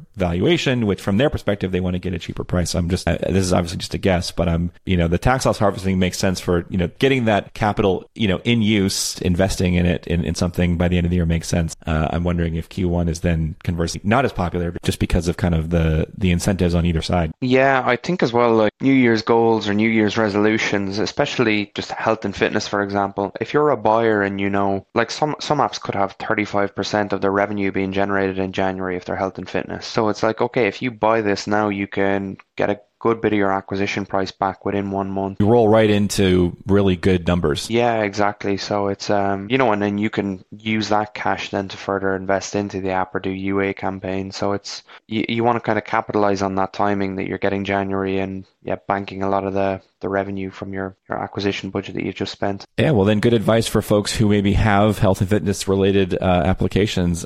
valuation, which from their perspective, they want to get a cheaper price. This is obviously just a guess, but the tax loss harvesting makes sense for, getting that capital, in use, investing in it in something by the end of the year makes sense. I'm wondering if Q1 is then conversely not as popular just because of kind of the incentives on either side. Yeah, I think as well, like New Year's goals or New Year's resolutions, especially just health and fitness, for example. If you're a buyer and like some apps could have 35% of their revenue being generated in January if they're health and fitness. So it's like, okay, if you buy this now, you can get a good bit of your acquisition price back within 1 month. You roll right into really good numbers. Yeah, exactly. So it's, and then you can use that cash then to further invest into the app or do UA campaigns. So it's, you want to kind of capitalize on that timing that you're getting January and banking a lot of the revenue from your acquisition budget that you've just spent. Yeah, well then good advice for folks who maybe have health and fitness related applications.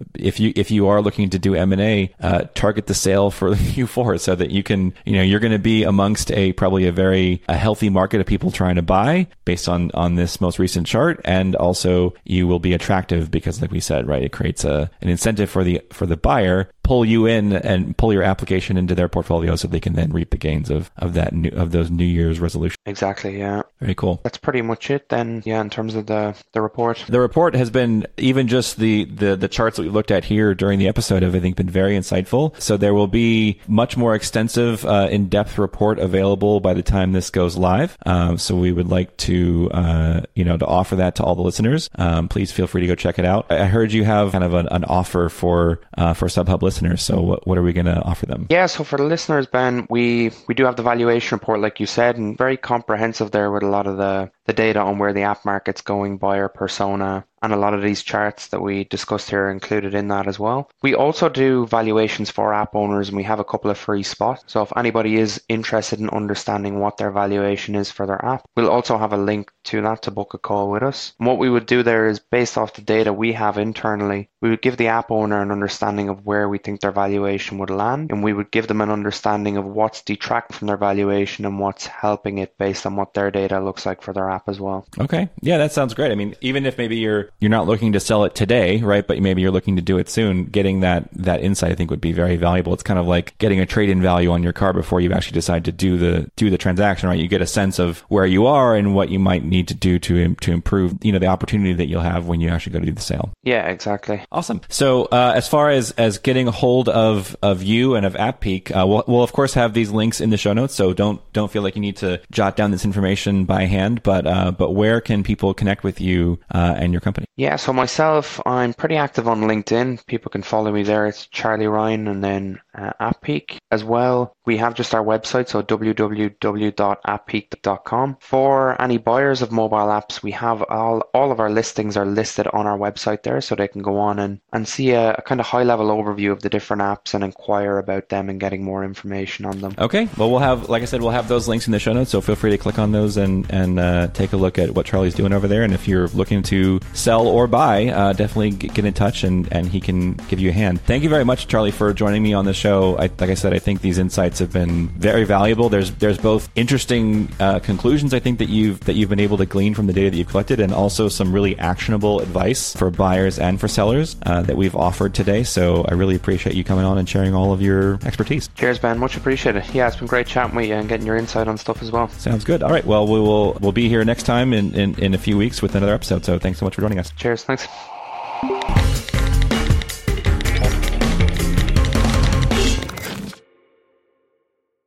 If you are looking to do M&A, target the sale for Q4 so that you can, you're going to be amongst probably a very healthy market of people trying to buy based on this most recent chart. And also you will be attractive because like we said, right, it creates an incentive for the buyer, pull you in and pull your application into their portfolio so they can then reap the gains of those New Year's resolutions. Exactly, yeah. Very cool. That's pretty much it then, in terms of the report. The report has been, even just the charts that we looked at here during the episode have, I think, been very insightful. So there will be much more extensive, in-depth report available by the time this goes live. So we would like to offer that to all the listeners. Please feel free to go check it out. I heard you have kind of an offer for SubHub listeners. So what are we going to offer them? Yeah, so for the listeners, Ben, we do have the valuation report, like you said, and very comprehensive there with a lot of the data on where the app market's going, buyer persona, and a lot of these charts that we discussed here are included in that as well. We also do valuations for app owners, and we have a couple of free spots. So if anybody is interested in understanding what their valuation is for their app, we'll also have a link to that to book a call with us. And what we would do there is, based off the data we have internally, we would give the app owner an understanding of where we think their valuation would land, and we would give them an understanding of what's detracting from their valuation and what's helping it based on what their data looks like for their app as well. Okay. Yeah, that sounds great. I mean, even if maybe you're not looking to sell it today, right? But maybe you're looking to do it soon, getting that insight I think would be very valuable. It's kind of like getting a trade-in value on your car before you actually decide to do the transaction, right? You get a sense of where you are and what you might need to do to improve, the opportunity that you'll have when you actually go to do the sale. Yeah, exactly. Awesome. So as far as getting a hold of you and of AppPeak, we'll of course have these links in the show notes. So don't feel like you need to jot down this information by hand, but where can people connect with you and your company? Yeah, so myself, I'm pretty active on LinkedIn. People can follow me there. It's Charlie Ryan, and then AppPeak as well. We have just our website, so www.apppeak.com. For any buyers of mobile apps, we have all of our listings are listed on our website there, so they can go on and see a kind of high-level overview of the different apps and inquire about them and getting more information on them. Okay. Well, we'll have those links in the show notes, so feel free to click on those and take a look at what Charlie's doing over there. And if you're looking to sell or buy, definitely get in touch and he can give you a hand. Thank you very much, Charlie, for joining me on the show. Like I said, I think these insights have been very valuable. There's both interesting conclusions I think that you've been able to glean from the data that you've collected, and also some really actionable advice for buyers and for sellers that we've offered today. So I really appreciate you coming on and sharing all of your expertise. Cheers, Ben. Much appreciated. Yeah, it's been great chatting with you and getting your insight on stuff as well. Sounds good. All right. Well, we'll be here next time in a few weeks with another episode. So thanks so much for joining us. Cheers. Thanks.